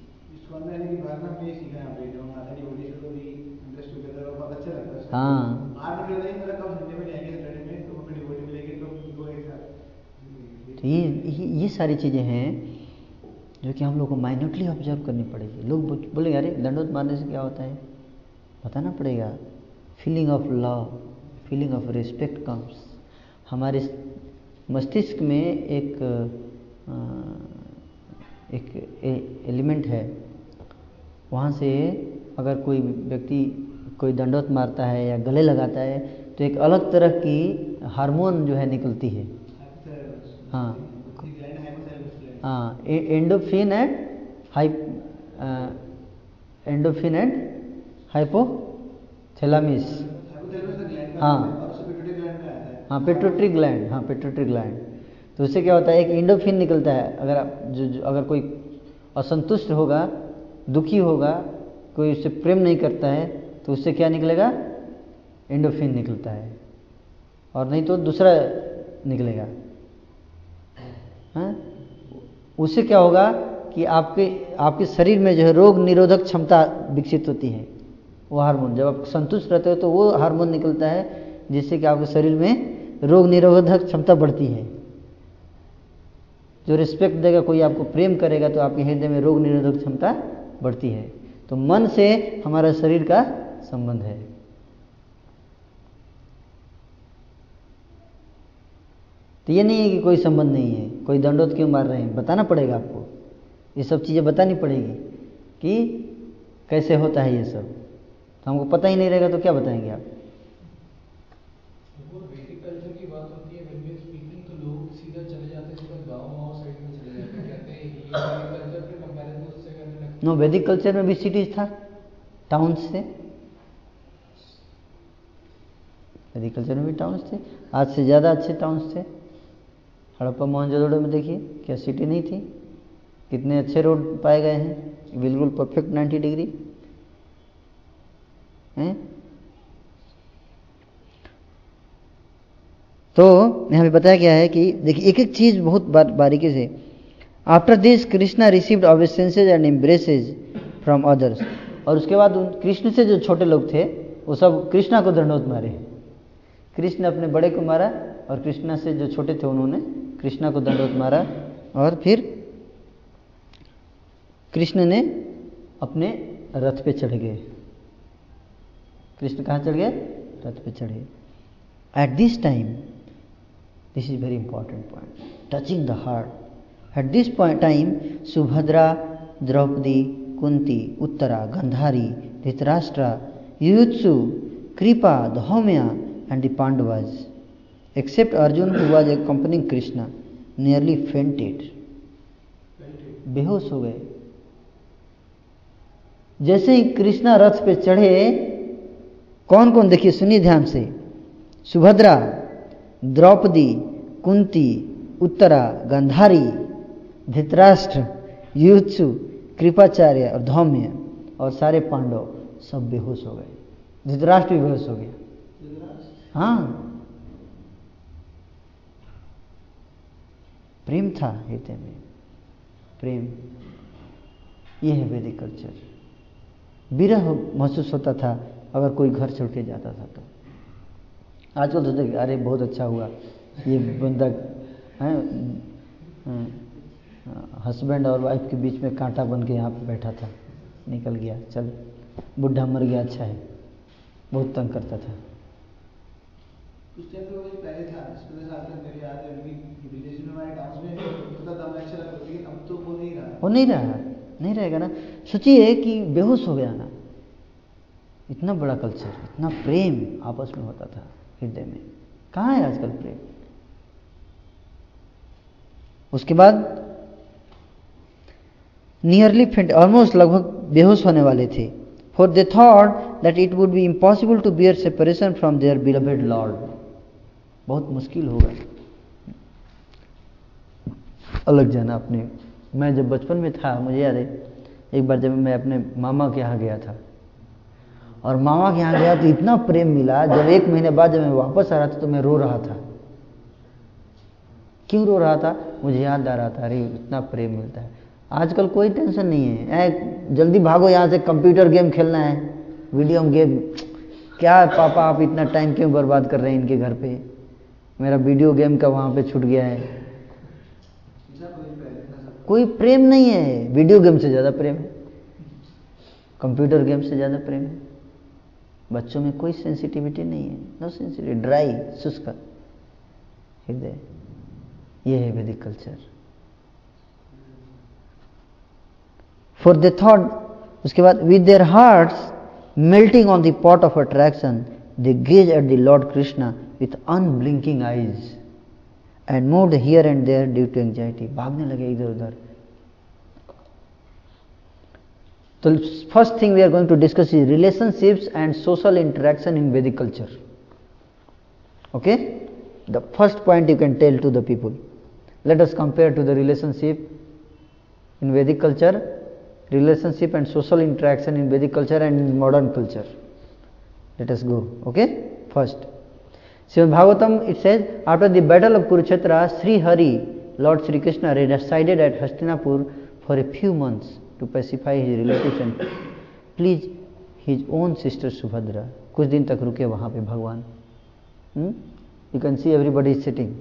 हाँ तो ये सारी चीज़ें हैं जो कि हम लोग को माइन्यूटली ऑब्जर्व करनी पड़ेगी। लोग बोलेंगे अरे दंडवत मारने से क्या होता है, बताना पड़ेगा। Feeling of love, feeling of respect comes. हमारे मस्तिष्क में एक एलिमेंट है, वहाँ से अगर कोई व्यक्ति कोई दंडवत मारता है या गले लगाता है तो एक अलग तरह की हार्मोन जो है निकलती है। हाँ हाँ, एंडोफिन एंड हाइपोथैलेमस। हाँ हाँ पिट्यूटरी ग्लैंड, हाँ पिट्यूटरी ग्लैंड। तो उससे क्या होता है, एक एंडोफिन निकलता है। अगर आप अगर कोई असंतुष्ट होगा, दुखी होगा, कोई उससे प्रेम नहीं करता है, तो उससे क्या निकलेगा, एंडोफिन निकलता है, और नहीं तो दूसरा निकलेगा। हाँ, उससे क्या होगा कि आपके शरीर में जो है रोग निरोधक क्षमता विकसित होती है। वो हार्मोन, जब आप संतुष्ट रहते हो तो वो हार्मोन निकलता है जिससे कि आपके शरीर में रोग निरोधक क्षमता बढ़ती है। जो रिस्पेक्ट देगा, कोई आपको प्रेम करेगा, तो आपके हृदय में रोग निरोधक क्षमता बढ़ती है। तो मन से हमारा शरीर का संबंध है। तो ये नहीं है कि कोई संबंध नहीं है, कोई दंडोत क्यों मार रहे हैं, बताना पड़ेगा आपको, ये सब चीज़ें बतानी पड़ेगी कि कैसे होता है ये सब। तो हमको पता ही नहीं रहेगा तो क्या बताएंगे आप। वो वैदिक कल्चर की बात होती है, when we are speaking, तो लोग सीधा चले जाते हैं, सीधा गाँव साइड में चले जाते हैं, कहते हैं ये वैदिक कल्चर के कंपैरिजन उससे करने लगते नो, वैदिक कल्चर में भी सिटीज था, टाउन्स थे। वैदिक कल्चर में भी टाउन्स थे, आज से ज़्यादा अच्छे टाउन्स थे। हड़प्पा मोहनजोदड़ो में देखिए, क्या सिटी नहीं थी, कितने अच्छे रोड पाए गए हैं, बिल्कुल परफेक्ट 90 डिग्री हैं। तो यहाँ पे बताया गया है कि देखिए एक एक चीज बहुत बारीकी से। After this Krishna received obeisances and embraces from others, और उसके बाद कृष्ण से जो छोटे लोग थे वो सब कृष्णा को दंडोत मारे। कृष्ण अपने बड़े को मारा और कृष्णा से जो छोटे थे उन्होंने कृष्णा को दंडोत मारा। और फिर कृष्ण ने अपने रथ पे चढ़ गए। कृष्ण कहाँ चढ़ गए, रथ पे चढ़े। At this time, this is very important point, touching the heart. At this point time Subhadra, Draupadi, Kunti, Uttara, Gandhari, Dhritarashtra, Yuyutsu, Kripa, Dhaumya and the Pandavas, except Arjun who was accompanying Krishna, nearly fainted. बेहोश हो गए। जैसे ही कृष्णा रथ पे चढ़े, कौन कौन, देखिए सुनिए ध्यान से, सुभद्रा, द्रौपदी, कुंती, उत्तरा, गंधारी, धृतराष्ट्र, युयुत्सु, कृपाचार्य और धौम्य और सारे पांडव सब बेहोश हो गए। धृतराष्ट्र भी बेहोश हो गया। हाँ, प्रेम था हृदय में, प्रेम। ये है वैदिक कल्चर। विरह महसूस होता था अगर कोई घर छोड़ के जाता था तो। आजकल तो देखिए, अरे बहुत अच्छा हुआ, ये बंदा है, हस्बैंड और वाइफ के बीच में कांटा बन के यहाँ पे बैठा था, निकल गया, चल बुढ़ा मर गया, अच्छा है, बहुत तंग करता था। उस टाइम पे वो पहले था, इसमें आजकल मेरे याद है कि विदेश में हमारे गांव में होता था, अच्छा लगता, लेकिन अब तो वो नहीं रहा। वो नहीं रहा, नहीं रहेगा ना। सोचिए कि बेहोश हो गया ना, इतना बड़ा कल्चर, इतना प्रेम आपस में होता था हृदय में, कहाँ है आजकल प्रेम। उसके बाद नियरली फेंट, ऑलमोस्ट लगभग बेहोश होने वाले थे। For they thought that it would be impossible to bear separation from their beloved Lord, बहुत मुश्किल होगा अलग जाना अपने। मैं जब बचपन में था, मुझे याद है एक बार जब मैं अपने मामा के यहाँ गया था, और मामा के यहाँ गया तो इतना प्रेम मिला, जब 1 महीने बाद जब मैं वापस आ रहा था तो मैं रो रहा था। क्यों रो रहा था, मुझे याद आ रहा था, अरे इतना प्रेम मिलता है। आजकल कोई टेंशन नहीं है, जल्दी भागो यहाँ से, कंप्यूटर गेम खेलना है, वीडियो गेम। क्या पापा आप इतना टाइम क्यों बर्बाद कर रहे हैं इनके घर पे, मेरा वीडियो गेम का वहाँ पे छूट गया है। कोई प्रेम नहीं है, वीडियो गेम से ज़्यादा प्रेम है, कंप्यूटर गेम से ज़्यादा प्रेम है। बच्चों में कोई सेंसिटिविटी नहीं है, नो सेंसिटिविटी, ड्राई, शुष्क हृदय। ये है Vedic culture. For the thought, उसके बाद with their hearts melting on the pot of attraction, they gaze at the Lord Krishna with unblinking eyes and moved here and there due to anxiety. भागने लगे इधर उधर। तो first thing we are going to discuss is relationships and social interaction in Vedic culture. Okay, The first point you can tell to the people. Let us compare to the relationship in Vedic culture, relationship and social interaction in Vedic culture and in modern culture. Let us go. Okay? First. Srimad Bhagavatam, it says, after the battle of Kurukshetra, Sri Hari, Lord Sri Krishna, resided at Hastinapur for a few months to pacify his relatives and please his own sister Subhadra. कुछ दिन तक रुके वहाँ पे भगवान. You can see everybody is sitting.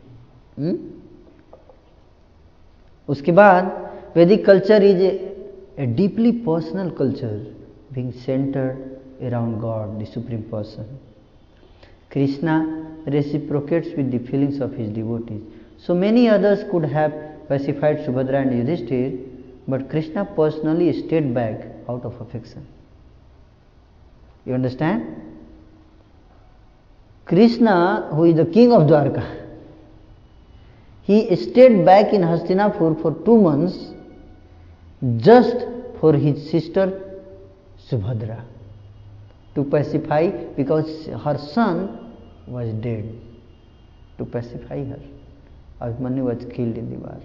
उसके बाद Vedic culture is a deeply personal culture being centered around God, the Supreme Person. Krishna reciprocates with the feelings of his devotees. So many others could have pacified Subhadra and Yudhishthir, but Krishna personally stayed back out of affection. You understand? Krishna, who is the king of Dwarka, he stayed back in Hastinapur for 2 months just for his sister Subhadra to pacify, because her son was dead. To pacify her, Abhimanyu was killed in the war.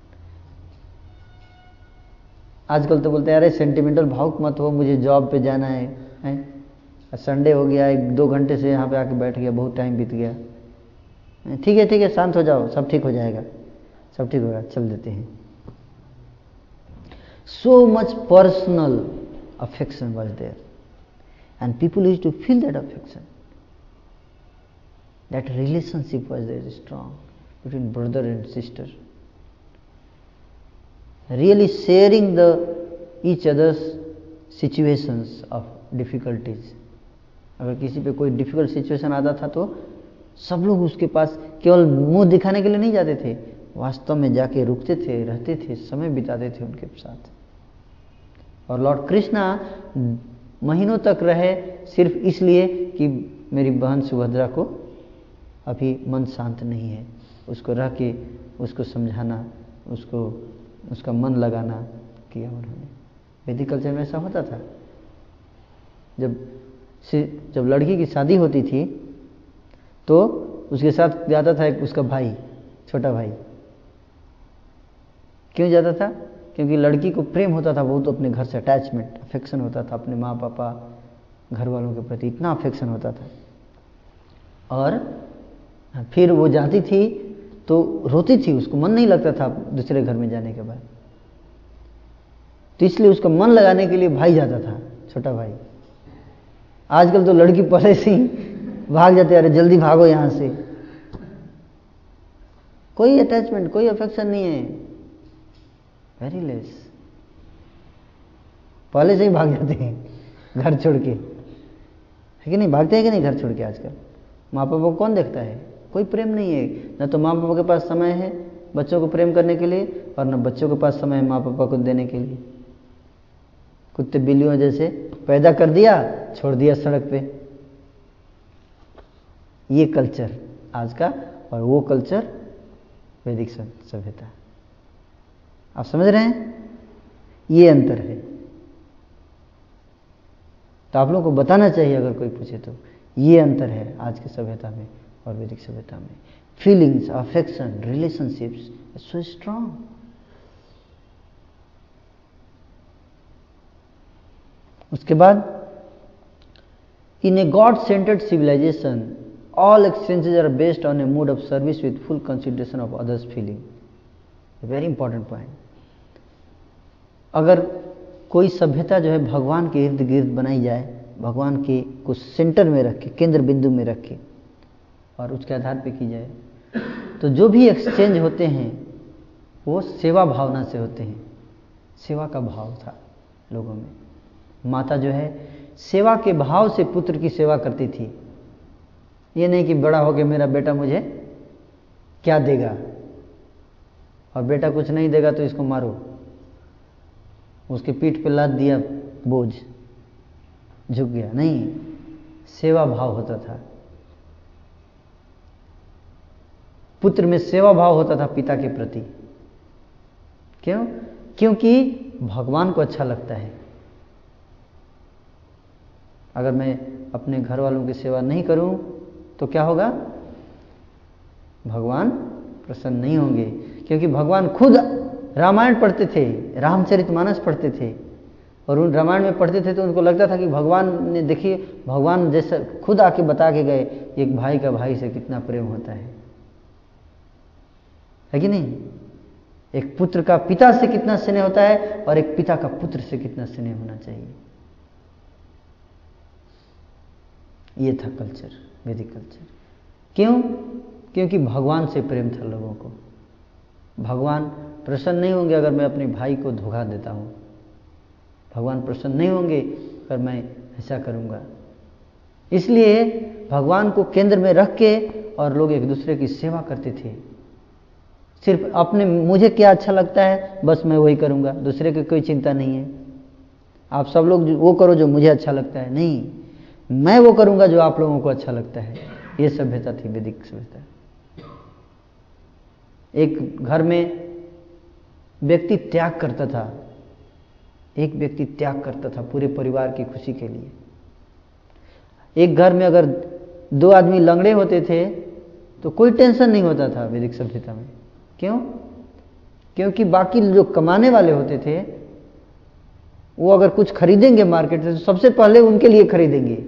आजकल तो बोलते हैं अरे sentimental भावुक मत हो, मुझे job पे जाना है, संडे हो गया, 1-2 घंटे से यहाँ पे आके बैठ गया, बहुत टाइम बीत गया, ठीक है शांत हो जाओ, सब ठीक हो जाएगा, सब ठीक होगा, चल देते हैं. So much personal affection was there, and people used to feel that affection. That relationship was very strong between brother and sister, really sharing each other's situations of difficulties. अगर किसी पे कोई डिफिकल्ट सिचुएशन आता था तो सब लोग उसके पास केवल मुंह दिखाने के लिए नहीं जाते थे, वास्तव में जाके रुकते थे, रहते थे, समय बिताते थे उनके साथ. और लॉर्ड कृष्णा महीनों तक रहे सिर्फ इसलिए कि मेरी बहन सुभद्रा को अभी मन शांत नहीं है, उसको रह के उसको समझाना, उसका मन लगाना किया उन्होंने. वैदिक कल्चर में ऐसा होता था. जब लड़की की शादी होती थी तो उसके साथ जाता था एक उसका भाई, छोटा भाई. क्यों जाता था? क्योंकि लड़की को प्रेम होता था बहुत, अपने घर से अटैचमेंट, अफेक्शन होता था अपने माँ पापा, घर वालों के प्रति इतना अफेक्शन होता था. और फिर वो जाती थी तो रोती थी, उसको मन नहीं लगता था दूसरे घर में जाने के बाद, तो इसलिए उसका मन लगाने के लिए भाई जाता था, छोटा भाई. आजकल तो लड़की पहले से ही भाग जाते, अरे जल्दी भागो यहां से, कोई अटैचमेंट, कोई अफेक्शन नहीं है, वेरी लेस. पहले से ही भाग जाते हैं घर छोड़ के, है कि नहीं? भागते हैं कि नहीं घर छोड़ के? आजकल माँ पापा को कौन देखता है? कोई प्रेम नहीं है. न तो माँ पापा के पास समय है बच्चों को प्रेम करने के लिए, और न बच्चों के पास समय है माँ पापा को देने के लिए. कुत्ते बिल्लियों जैसे पैदा कर दिया, छोड़ दिया सड़क पे. ये कल्चर आज का, और वो कल्चर वैदिक सभ्यता. आप समझ रहे हैं? ये अंतर है. तो आप लोगों को बताना चाहिए अगर कोई पूछे तो, ये अंतर है आज की सभ्यता में और वैदिक सभ्यता में. Feelings, affection, relationships so strong. उसके बाद, in a God centred civilisation all exchanges are based on a mood of service with full consideration of others feeling. Very important point. अगर कोई सभ्यता जो है भगवान के इर्द गिर्द बनाई जाए, भगवान के को सेंटर में रख के, केंद्र बिंदु में रख के, और उसके आधार पे की जाए, तो जो भी एक्सचेंज होते हैं वो सेवा भावना से होते हैं. सेवा का भाव था लोगों में. माता जो है सेवा के भाव से पुत्र की सेवा करती थी. ये नहीं कि बड़ा हो गया मेरा बेटा मुझे क्या देगा, और बेटा कुछ नहीं देगा तो इसको मारो, उसके पीठ पे लाद दिया बोझ, झुक गया. नहीं, सेवा भाव होता था. पुत्र में सेवा भाव होता था पिता के प्रति. क्यों? क्योंकि भगवान को अच्छा लगता है. अगर मैं अपने घर वालों की सेवा नहीं करूं तो क्या होगा? भगवान प्रसन्न नहीं होंगे, क्योंकि भगवान खुद रामायण पढ़ते थे, रामचरितमानस पढ़ते थे, और उन रामायण में पढ़ते थे तो उनको लगता था कि भगवान ने, देखिए भगवान जैसा खुद आके बता के गए, एक भाई का भाई से कितना प्रेम होता है कि नहीं? एक पुत्र का पिता से कितना स्नेह होता है, और एक पिता का पुत्र से कितना स्नेह होना चाहिए। ये था कल्चर, वैदिक कल्चर। क्यों? क्योंकि भगवान से प्रेम था लोगों को। भगवान प्रसन्न नहीं होंगे अगर मैं अपने भाई को धोखा देता हूँ, भगवान प्रसन्न नहीं होंगे अगर मैं ऐसा करूँगा। इसलिए भगवान को केंद्र में रख के और लोग एक दूसरे की सेवा करते थे। सिर्फ अपने, मुझे क्या अच्छा लगता है बस मैं वही करूँगा, दूसरे की कोई चिंता नहीं है। आप सब लोग वो करो जो मुझे अच्छा लगता है, नहीं, मैं वो करूँगा जो आप लोगों को अच्छा लगता है। ये सभ्यता थी, वैदिक सभ्यता। एक घर में व्यक्ति त्याग करता था, एक व्यक्ति त्याग करता था पूरे परिवार की खुशी के लिए। एक घर में अगर 2 आदमी लंगड़े होते थे तो कोई टेंशन नहीं होता था वैदिक सभ्यता में। क्यों? क्योंकि बाकी जो कमाने वाले होते थे वो अगर कुछ खरीदेंगे मार्केट से तो सबसे पहले उनके लिए खरीदेंगे।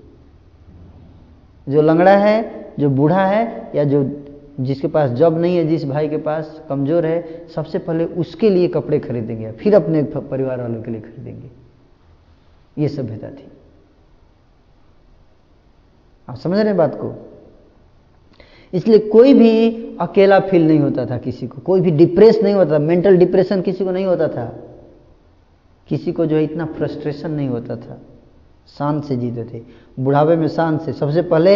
जो लंगड़ा है, जो बूढ़ा है, या जो जिसके पास जॉब नहीं है, जिस भाई के पास कमजोर है, सबसे पहले उसके लिए कपड़े खरीदेंगे, फिर अपने परिवार वालों के लिए खरीदेंगे। ये सभ्यता थी। आप समझ रहे हैं बात को? इसलिए कोई भी अकेला फील नहीं होता था किसी को, कोई भी डिप्रेस नहीं होता, मेंटल डिप्रेशन किसी को नहीं होता था, किसी को जो है इतना फ्रस्ट्रेशन नहीं होता था। शान से जीते थे, बुढ़ापे में शान से। सबसे पहले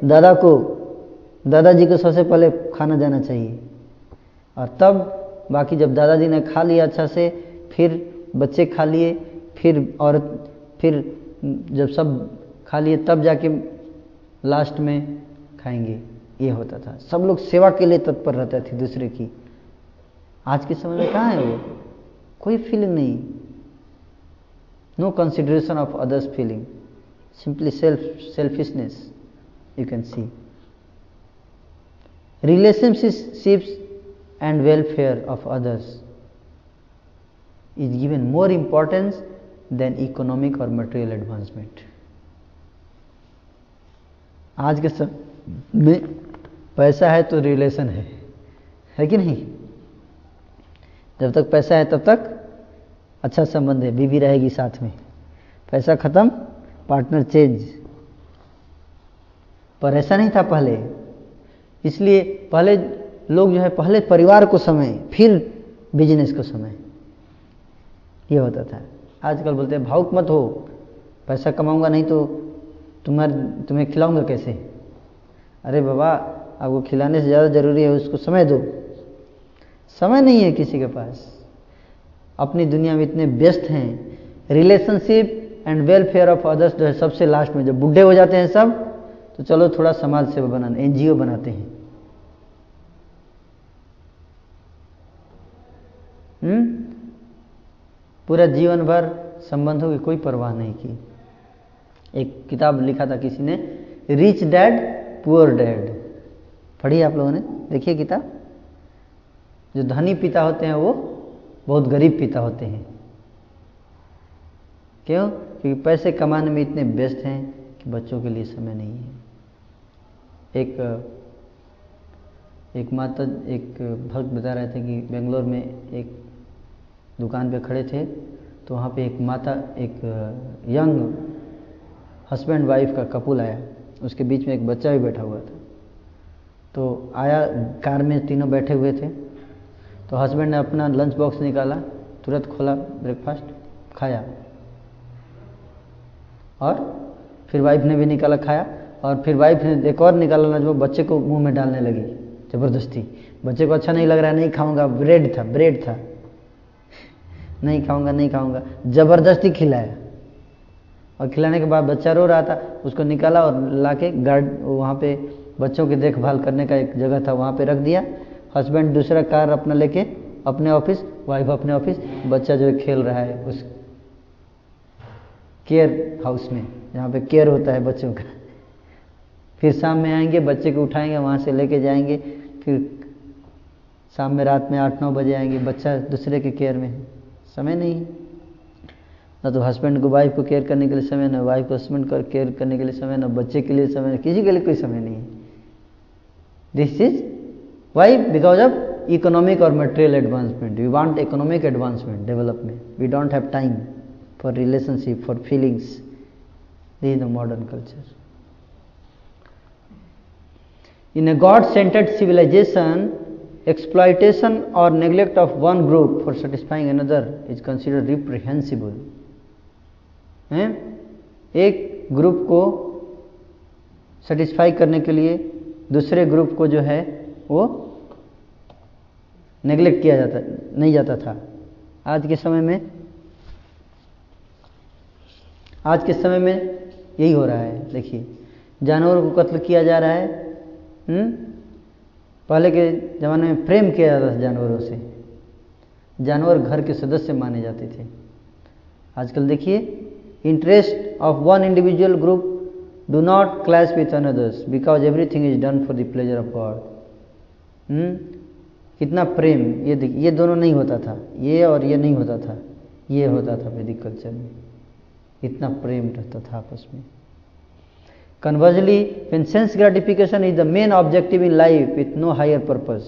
दादाजी को सबसे पहले खाना जाना चाहिए, और तब बाकी जब दादाजी ने खा लिया अच्छा से, फिर बच्चे खा लिए, फिर औरत, फिर जब सब खा लिए तब जाके लास्ट में खाएंगे। ये होता था। सब लोग सेवा के लिए तत्पर रहते थे दूसरे की। आज के समय में कहाँ है वो? कोई फीलिंग नहीं, no consideration of others feeling, simply selfishness you can see. Relationships and welfare of others is given more importance than economic or material advancement. आज के समय में पैसा है तो रिलेशन है कि नहीं? जब तक पैसा है तब तक अच्छा संबंध है, बीवी रहेगी साथ में। पैसा खत्म, पार्टनर चेंज। पर ऐसा नहीं था पहले। इसलिए पहले लोग जो है, पहले परिवार को समय, फिर बिजनेस को समय, ये होता था। आजकल बोलते हैं भावुक मत हो, पैसा कमाऊंगा नहीं तो तुम्हें खिलाऊंगा कैसे? अरे बाबा, आपको खिलाने से ज़्यादा ज़रूरी है उसको समय दो। समय नहीं है किसी के पास, अपनी दुनिया में इतने व्यस्त हैं। Relationship and welfare of others जो है सबसे लास्ट में, जब बूढ़े हो जाते हैं सब, तो चलो थोड़ा समाज सेवा बनाना, एनजीओ बनाते हैं। पूरा जीवन भर संबंधों की कोई परवाह नहीं की। एक किताब लिखा था किसी ने, रिच डैड पुअर डैड, पढ़ी आप लोगों ने? देखिए किताब। जो धनी पिता होते हैं वो बहुत गरीब पिता होते हैं। क्यों? क्योंकि पैसे कमाने में इतने व्यस्त हैं कि बच्चों के लिए समय नहीं है। एक भक्त बता रहे थे कि बेंगलोर में एक दुकान पे खड़े थे, तो वहाँ पे एक माता, एक यंग हस्बैंड वाइफ का कपल आया, उसके बीच में एक बच्चा भी बैठा हुआ था। तो आया, कार में तीनों बैठे हुए थे, तो हस्बैंड ने अपना लंच बॉक्स निकाला, तुरंत खोला, ब्रेकफास्ट खाया, और फिर वाइफ ने भी निकाला, खाया, और फिर वाइफ ने एक और निकाला लंच बॉक्स, बच्चे को मुंह में डालने लगी ज़बरदस्ती। बच्चे को अच्छा नहीं लग रहा है, नहीं खाऊंगा, ब्रेड था, नहीं खाऊंगा, ज़बरदस्ती खिलाया। और खिलाने के बाद बच्चा रो रहा था, उसको निकाला और लाके गार्ड, वहाँ पे बच्चों की देखभाल करने का एक जगह था, वहाँ पे रख दिया। हस्बैंड दूसरा कार अपना लेके अपने ऑफिस, वाइफ अपने ऑफिस, बच्चा जो है खेल रहा है उस केयर हाउस में, जहाँ पे केयर होता है बच्चों का। फिर शाम में आएंगे, बच्चे को उठाएंगे, वहाँ से लेके जाएंगे, फिर शाम में रात में 8-9 बजे आएंगी, बच्चा दूसरे के केयर में है, समय नहीं है। ना तो हस्बैंड को वाइफ को केयर करने के लिए समय, ना वाइफ को हस्बैंड को केयर करने के लिए समय, ना बच्चे के लिए समय, किसी के लिए कोई समय नहीं है। This is why? Because of economic और material advancement. We want economic advancement, development. We don't have time for relationship, for feelings. This is the modern culture. In a God-centered civilization, exploitation or neglect of one group for satisfying another is considered reprehensible. एक group को satisfy करने के लिए दूसरे group को जो है वो नेग्लेक्ट किया जाता नहीं जाता था। आज के समय में यही हो रहा है। देखिए, जानवरों को कत्ल किया जा रहा है। पहले के ज़माने में प्रेम किया जाता था जानवरों से, जानवर घर के सदस्य माने जाते थे। आजकल देखिए, interest of one individual group do not clash with another's because everything is done for the pleasure of God. कितना प्रेम, ये दोनों नहीं होता था, ये और ये नहीं होता था, ये होता था वैदिक कल्चर में। इतना प्रेम रहता था आपस में। Conversely, when sense gratification is the main objective in life with no higher purpose,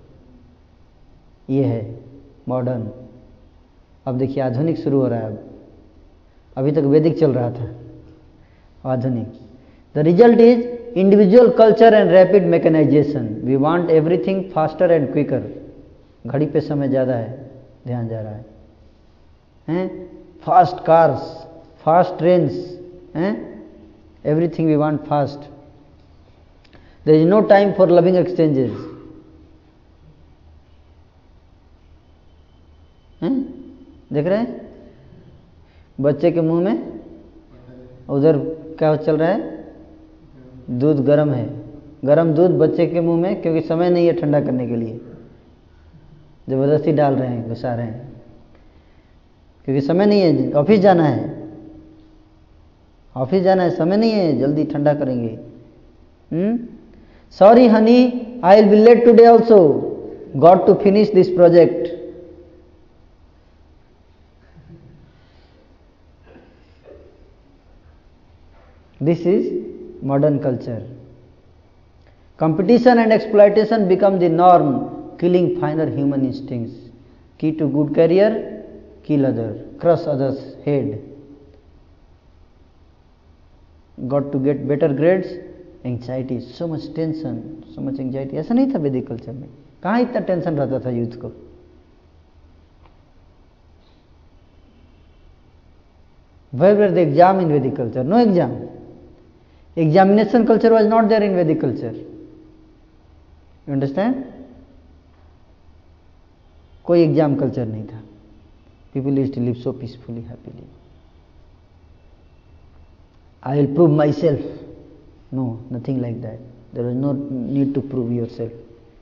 ये है मॉडर्न। अब देखिए, आधुनिक शुरू हो रहा है। अभी तक वैदिक चल रहा था, आधुनिक। The result is individual culture and rapid mechanisation. We want everything faster and quicker. घड़ी पे समय ज़्यादा है, ध्यान जा रहा है। Fast cars, fast trains, everything we want fast. There is no time for loving exchanges. देख रहे हैं बच्चे के मुंह में, उधर क्या चल रहा है? दूध गर्म है, गर्म दूध बच्चे के मुंह में, क्योंकि समय नहीं है ठंडा करने के लिए, जबरदस्ती डाल रहे हैं, घुसा रहे हैं, क्योंकि समय नहीं है, ऑफिस जाना है, ऑफिस जाना है, समय नहीं है, जल्दी ठंडा करेंगे। Sorry honey, I will be late today also, got to finish this project. This is modern culture. Competition and exploitation become the norm, killing finer human instincts. Key to good career, kill other, crush others head. Got to get better grades, anxiety, so much tension, so much anxiety। ऐसा नहीं था वैदिक culture में। कहाँ इतना tension रहता था youth को? Where were the exam in Vedic culture? No exam. Examination culture was not there in Vedic culture. You understand? कोई एग्जाम कल्चर नहीं था। People used to live so peacefully, happily. I will prove myself. No, nothing like that. There is no need to prove yourself.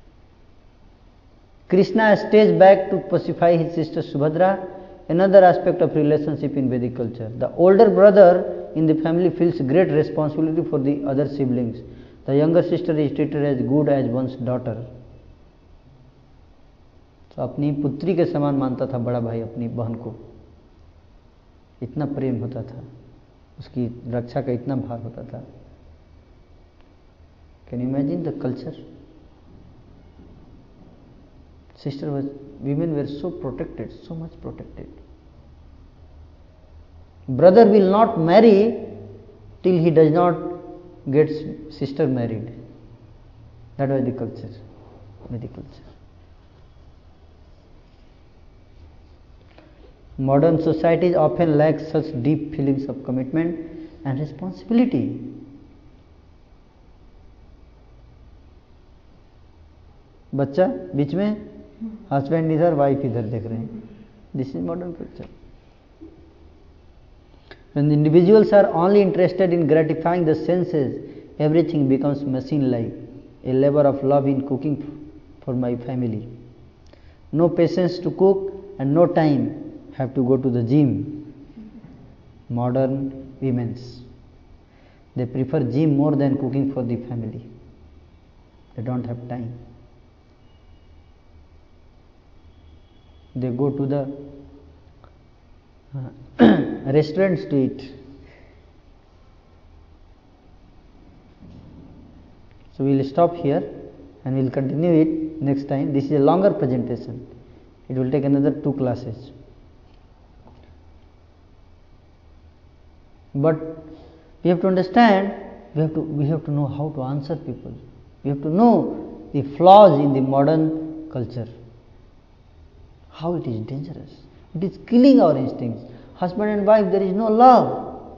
Krishna stays back to pacify his sister Subhadra, another aspect of relationship in Vedic culture. The older brother in the family feels great responsibility for the other siblings. The younger sister is treated as good as one's daughter. तो अपनी पुत्री के समान मानता था बड़ा भाई अपनी बहन को। इतना प्रेम होता था, उसकी रक्षा का इतना भार होता था। Can you imagine the culture? Sister was, women were so protected, so much protected. Brother will not marry till he does not get sister married. That was the culture, Vedic culture. Modern societies often lack such deep feelings of commitment and responsibility. बच्चा बीच में, husband इधर, wife इधर देख रहे हैं। This is modern culture. When the individuals are only interested in gratifying the senses, everything becomes machine-like. A labor of love in cooking for my family. No patience to cook and no time. Have to go to the gym. Modern women's, they prefer gym more than cooking for the family. They don't have time. they go to the restaurants to eat. So we will stop here and we will continue it next time. This is a longer presentation. It will take another 2 classes. But we have to understand, we have to know how to answer people. We have to know the flaws in the modern culture. How it is dangerous. It is killing our instincts. Husband and wife, there is no love.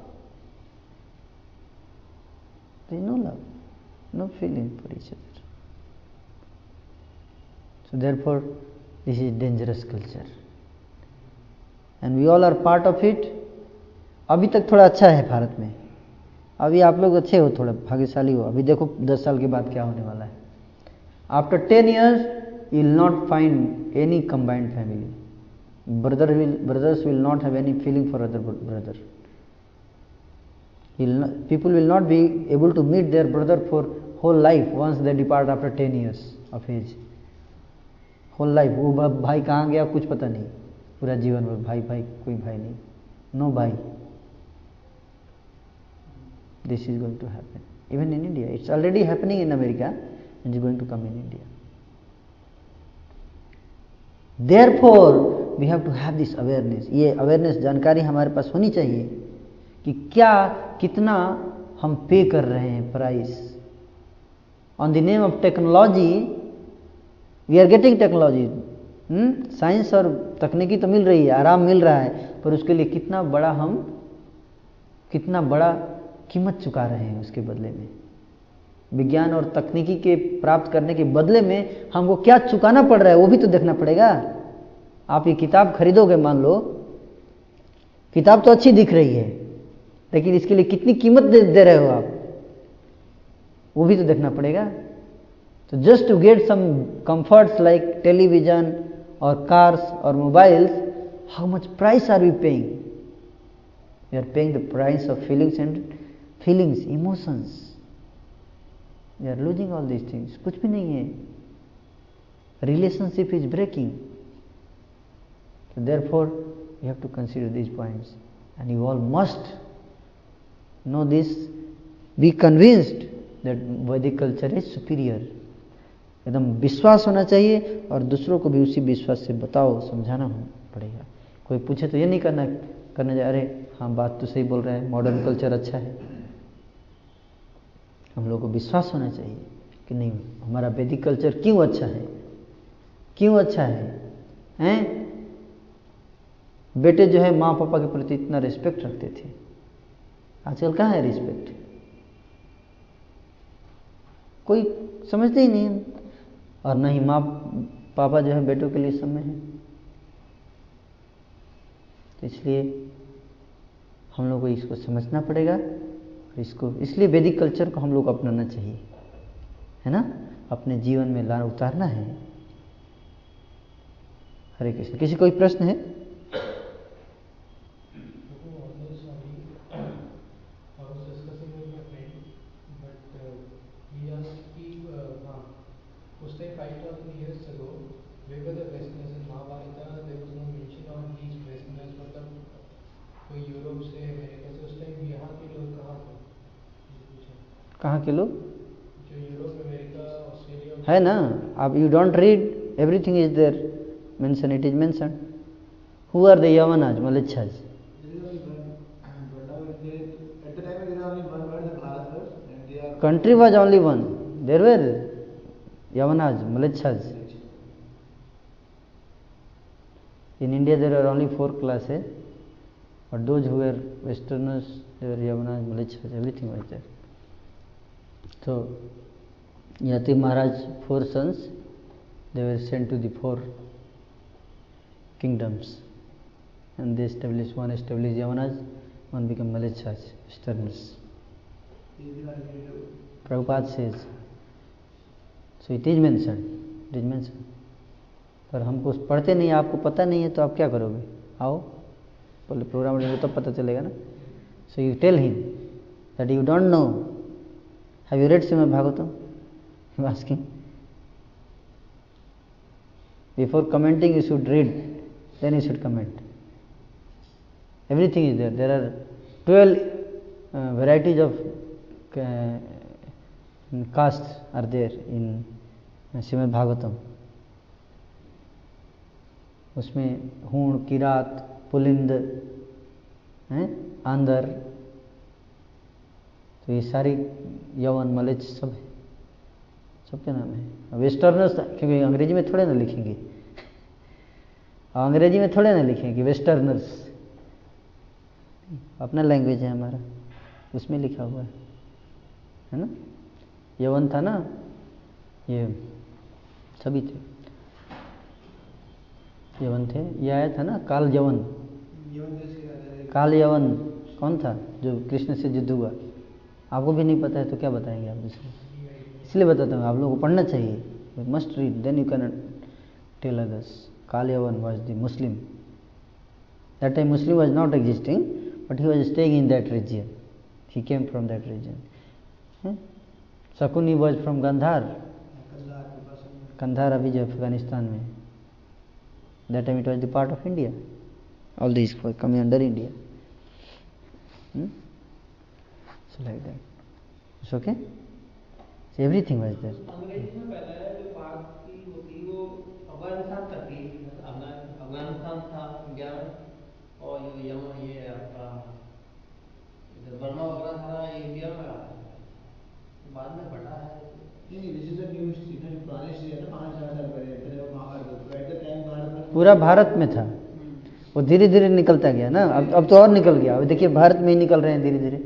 There is no love, no feeling for each other. So therefore, this is dangerous culture. And we all are part of it. अभी तक थोड़ा अच्छा है भारत में. अभी आप लोग अच्छे हो, थोड़ा भाग्यशाली हो. अभी देखो 10 साल के बाद क्या होने वाला है. After 10 years, you will not find any combined family. Brothers will not have any feeling for other brother. People will not be able to meet their brother for whole life once they depart after 10 years of age. Whole life. वो भाई कहाँ गया कुछ पता नहीं. पूरा जीवन भर भाई कोई भाई नहीं. No भाई. This is going to happen. Even in India. It's already happening in America and it's going to come in India. Therefore, we have to have this awareness. ये awareness जानकारी हमारे पास होनी चाहिए कि क्या कितना हम पे कर रहे हैं price. On the name of technology, we are getting technology. Science और तकनीकी तो मिल रही है, आराम मिल रहा है, पर उसके लिए कितना बड़ा कीमत चुका रहे हैं उसके बदले में. विज्ञान और तकनीकी के प्राप्त करने के बदले में हमको क्या चुकाना पड़ रहा है वो भी तो देखना पड़ेगा. आप ये किताब खरीदोगे, मान लो किताब तो अच्छी दिख रही है, लेकिन इसके लिए कितनी कीमत दे रहे हो आप, वो भी तो देखना पड़ेगा. तो just to get some comforts like television और कार्स और mobiles, how much price are we paying? We are paying the price of feelings, emotions. We are losing all these things. कुछ भी नहीं है. Relationship is breaking. So therefore, you have to consider these points, and you all must know this. Be convinced that Vedic culture is superior. एकदम विश्वास होना चाहिए और दूसरों को भी उसी विश्वास से बताओ, समझाना पड़ेगा. कोई पूछे तो ये नहीं करना चाहिए अरे हाँ बात तो सही बोल रहा है, मॉडर्न कल्चर अच्छा है. हम लोगों को विश्वास होना चाहिए कि नहीं, हमारा वैदिक कल्चर क्यों अच्छा है, क्यों अच्छा है. बेटे जो है माँ पापा के प्रति इतना रिस्पेक्ट रखते थे, आजकल कहाँ है रिस्पेक्ट? कोई समझते ही नहीं. और नहीं माँ पापा जो है बेटों के लिए समय है. तो इसलिए हम लोग को इसको समझना पड़ेगा. इसलिए वैदिक कल्चर को हम लोग को अपनाना चाहिए, है ना, अपने जीवन में उतारना है. हरे कृष्ण. किसी कोई प्रश्न है? कहाँ के लोग? जो यूरोप, अमेरिका, ऑस्ट्रेलिया है ना. अब you don't read, everything is there mention. It is mention. Who are the Yavanas, Mlecchas? Country was only one. There were Yavanas, Malechhas. In India there are only 4 classes, but those who were Westerners, they were Yavanas, Malechhas, everything was there. So Yati Maharaj 4 sons, they were sent to the 4 kingdoms, and they established, one established Yavanas, one became Malechhas, Westerners. Prabhupada says, so it is mentioned. पर हमको पढ़ते नहीं, आपको पता नहीं है तो आप क्या करोगे? आओ पहले प्रोग्राम लेंगे तब पता चलेगा ना. So you tell him that you don't know. Have you read Srimad Bhagavatam? I'm asking. Before commenting, you should read then you should comment. Everything is there. There are 12 varieties of castes are there in Srimad Bhagavatam. उसमें हूण, किरात, पुलिंद, आंदर, तो ये सारी यवन, मलेच सब है, सबके नाम है. वेस्टर्नर्स, क्योंकि अंग्रेजी में थोड़े ना लिखेंगे, अंग्रेजी में थोड़े ना लिखेंगे वेस्टर्नर्स, अपना लैंग्वेज है हमारा, उसमें लिखा हुआ है ना. यवन था ना, ये सभी थे, यवन थे. ये आया था ना काल यवन, काल यवन कौन था जो कृष्ण से युद्ध हुआ? आपको भी नहीं पता है तो क्या बताएंगे आप दूसरे? इसलिए बताता हूँ, आप लोगों को पढ़ना चाहिए. Must read, then you can tell others. Kaal Yavan was the Muslim. That time Muslim was not existing, but he was staying in that region. He came from that region. Shakuni was from Gandhar. Kandahar अभी जो अफगानिस्तान में, that time it was the part of India. All these were coming under India. So like that. It's okay? So everything was there. अंग्रेजी में पहले जो बात की होती वो अफगानिस्तान तक थी. अफगानिस्तान था इंडिया में, और ये आपका बर्मा वगैरह था इंडिया में आता है. बाद में बढ़ा है. नहीं, this is a new history ना, पुरानी हिस्ट्री है ना, 5,000 साल पहले पहले Mahabharat. At the time Bharat में पूरा भारत में था, वो धीरे धीरे निकलता गया ना. अब तो और निकल गया. अब देखिए भारत में ही निकल रहे हैं धीरे धीरे.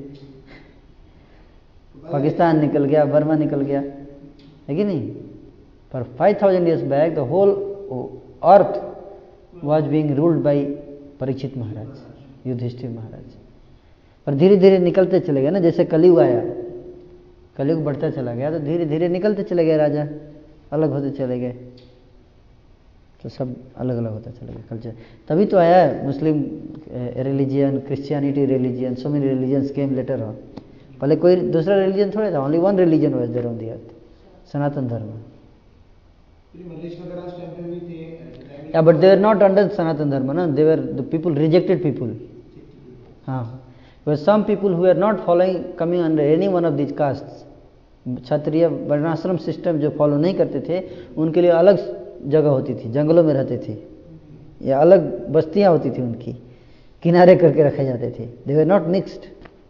पाकिस्तान निकल गया, बर्मा निकल गया, है कि नहीं? पर 5,000 years back the whole earth was being ruled by Parikshit Maharaj, Yudhishthir Maharaj. पर धीरे धीरे निकलते चले गए ना. जैसे कलयुग आया, कलयुग बढ़ता चला गया, तो धीरे धीरे निकलते चले गए राजा, अलग होते चले गए, तो सब अलग अलग होता चला गया कल्चर. तभी तो आया है Muslim religion, Christianity religion, so many religions came later on. पहले कोई दूसरा रिलीजन थोड़े था, only one religion was there on the earth, Sanatan Dharma. Malaysia वगैरह उस टाइम पे भी थे. Yeah but they are not under Sanatan Dharma ना, they were the people, rejected people. हाँ, were some people who were not following, coming under any one of these castes. Kshatriya varnashram system जो follow नहीं करते थे, उनके लिए अलग जगह होती थी, जंगलों में रहते थे, या अलग बस्तियां होती थी उनकी, किनारे करके रखे जाते थे. They were not mixed.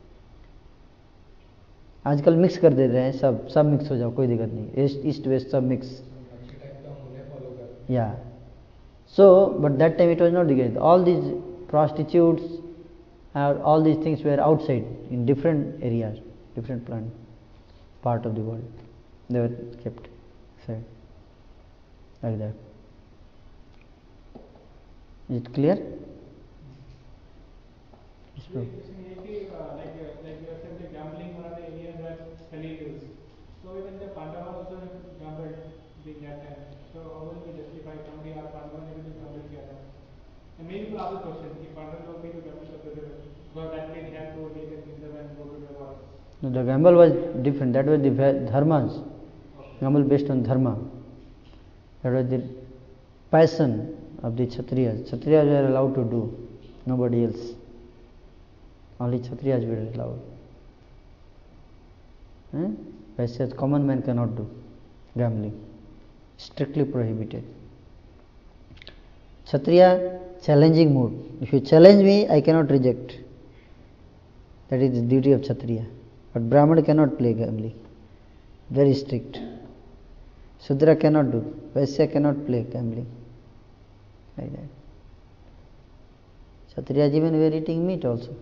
आजकल मिक्स कर दे रहे हैं, सब मिक्स हो जाओ, कोई दिक्कत नहीं, ईस्ट वेस्ट सब mix. Yeah so but that time it was not the case. All these prostitutes and all these things were outside in different areas, different part of the world. They were kept aside like that. Is it clear? Yes, bro. like you have said, the gambling one of the areas that Kali used. So even the Pandava also gambled during that time. So how will we justify somebody or Pandava ने भी gamble किया था? And many people ask the question कि Pandava लोग भी तो gamble करते थे, because that way they have to take a kingdom and go to the war. No, the gamble was different. That was the dharmas. Gamble based on dharma. That was the passion of the Kshatriyas. Kshatriyas were allowed to do, nobody else. Only Kshatriyas were allowed. Whereas common man cannot do gambling. Strictly prohibited. Kshatriya, challenging mood. If you challenge me, I cannot reject. That is the duty of Kshatriya. But Brahmana cannot play gambling. Very strict. Shudra cannot do. Vaisya cannot play gambling. Like that. Kshatriyas even were eating meat also.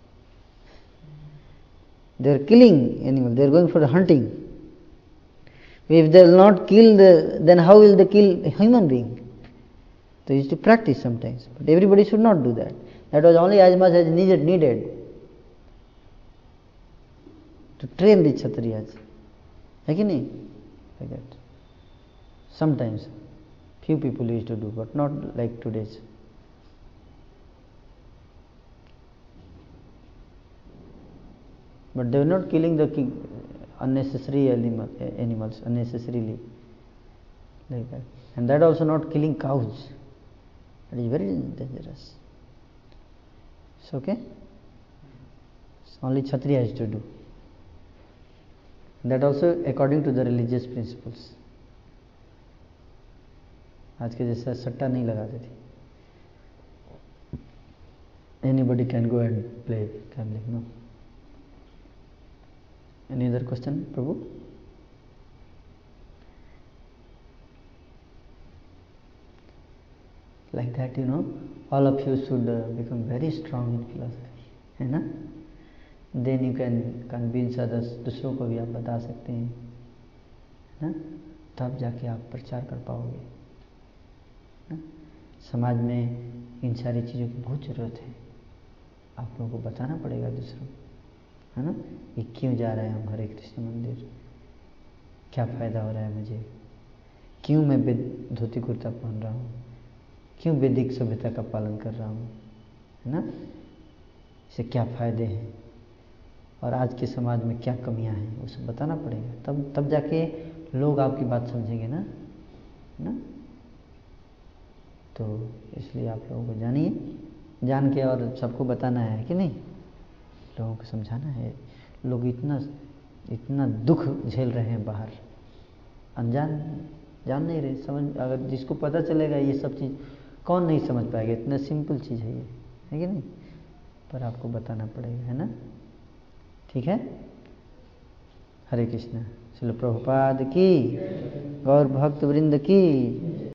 They are killing animals. They are going for the hunting. If they will not kill then how will they kill a human being? They used to practice sometimes. But everybody should not do that. That was only as much as needed to train the Kshatriyas. Like that. Sometimes few people used to do, but not like today's. But they were not killing the unnecessary animals unnecessarily, like that. And that also not killing cows. It is very dangerous. It's okay? It's only Kshatriya has to do. That also according to the religious principles. आज के जैसा सट्टा नहीं लगाते थे. Anybody can go and play gambling, no? Any other question, Prabhu? Like that, all of you should become very strong in philosophy, है ना? Then you can convince others, दूसरों को भी आप बता सकते हैं, है ना? तब जाके आप प्रचार कर पाओगे, ना? समाज में इन सारी चीज़ों की बहुत ज़रूरत है. आप लोगों को बताना पड़ेगा दूसरों, है ना? ये क्यों जा रहे हैं हम हरे कृष्ण मंदिर, क्या फ़ायदा हो रहा है मुझे, क्यों मैं धोती कुर्ता पहन रहा हूँ, क्यों वैदिक सभ्यता का पालन कर रहा हूँ, है ना? इससे क्या फ़ायदे हैं और आज के समाज में क्या कमियां हैं, वो सब बताना पड़ेगा. तब जाके लोग आपकी बात समझेंगे ना, है ना? तो इसलिए आप लोगों को जानिए, जान के और सबको बताना है कि नहीं, लोगों को समझाना है. लोग इतना दुख झेल रहे हैं बाहर, अनजान, जान नहीं रहे. समझ, अगर जिसको पता चलेगा ये सब चीज़, कौन नहीं समझ पाएगा. इतना सिंपल चीज़ है ये, है कि नहीं? पर आपको बताना पड़ेगा, है ना? ठीक है. हरे कृष्ण. श्रील प्रभुपाद की, गौर भक्त वृंद की.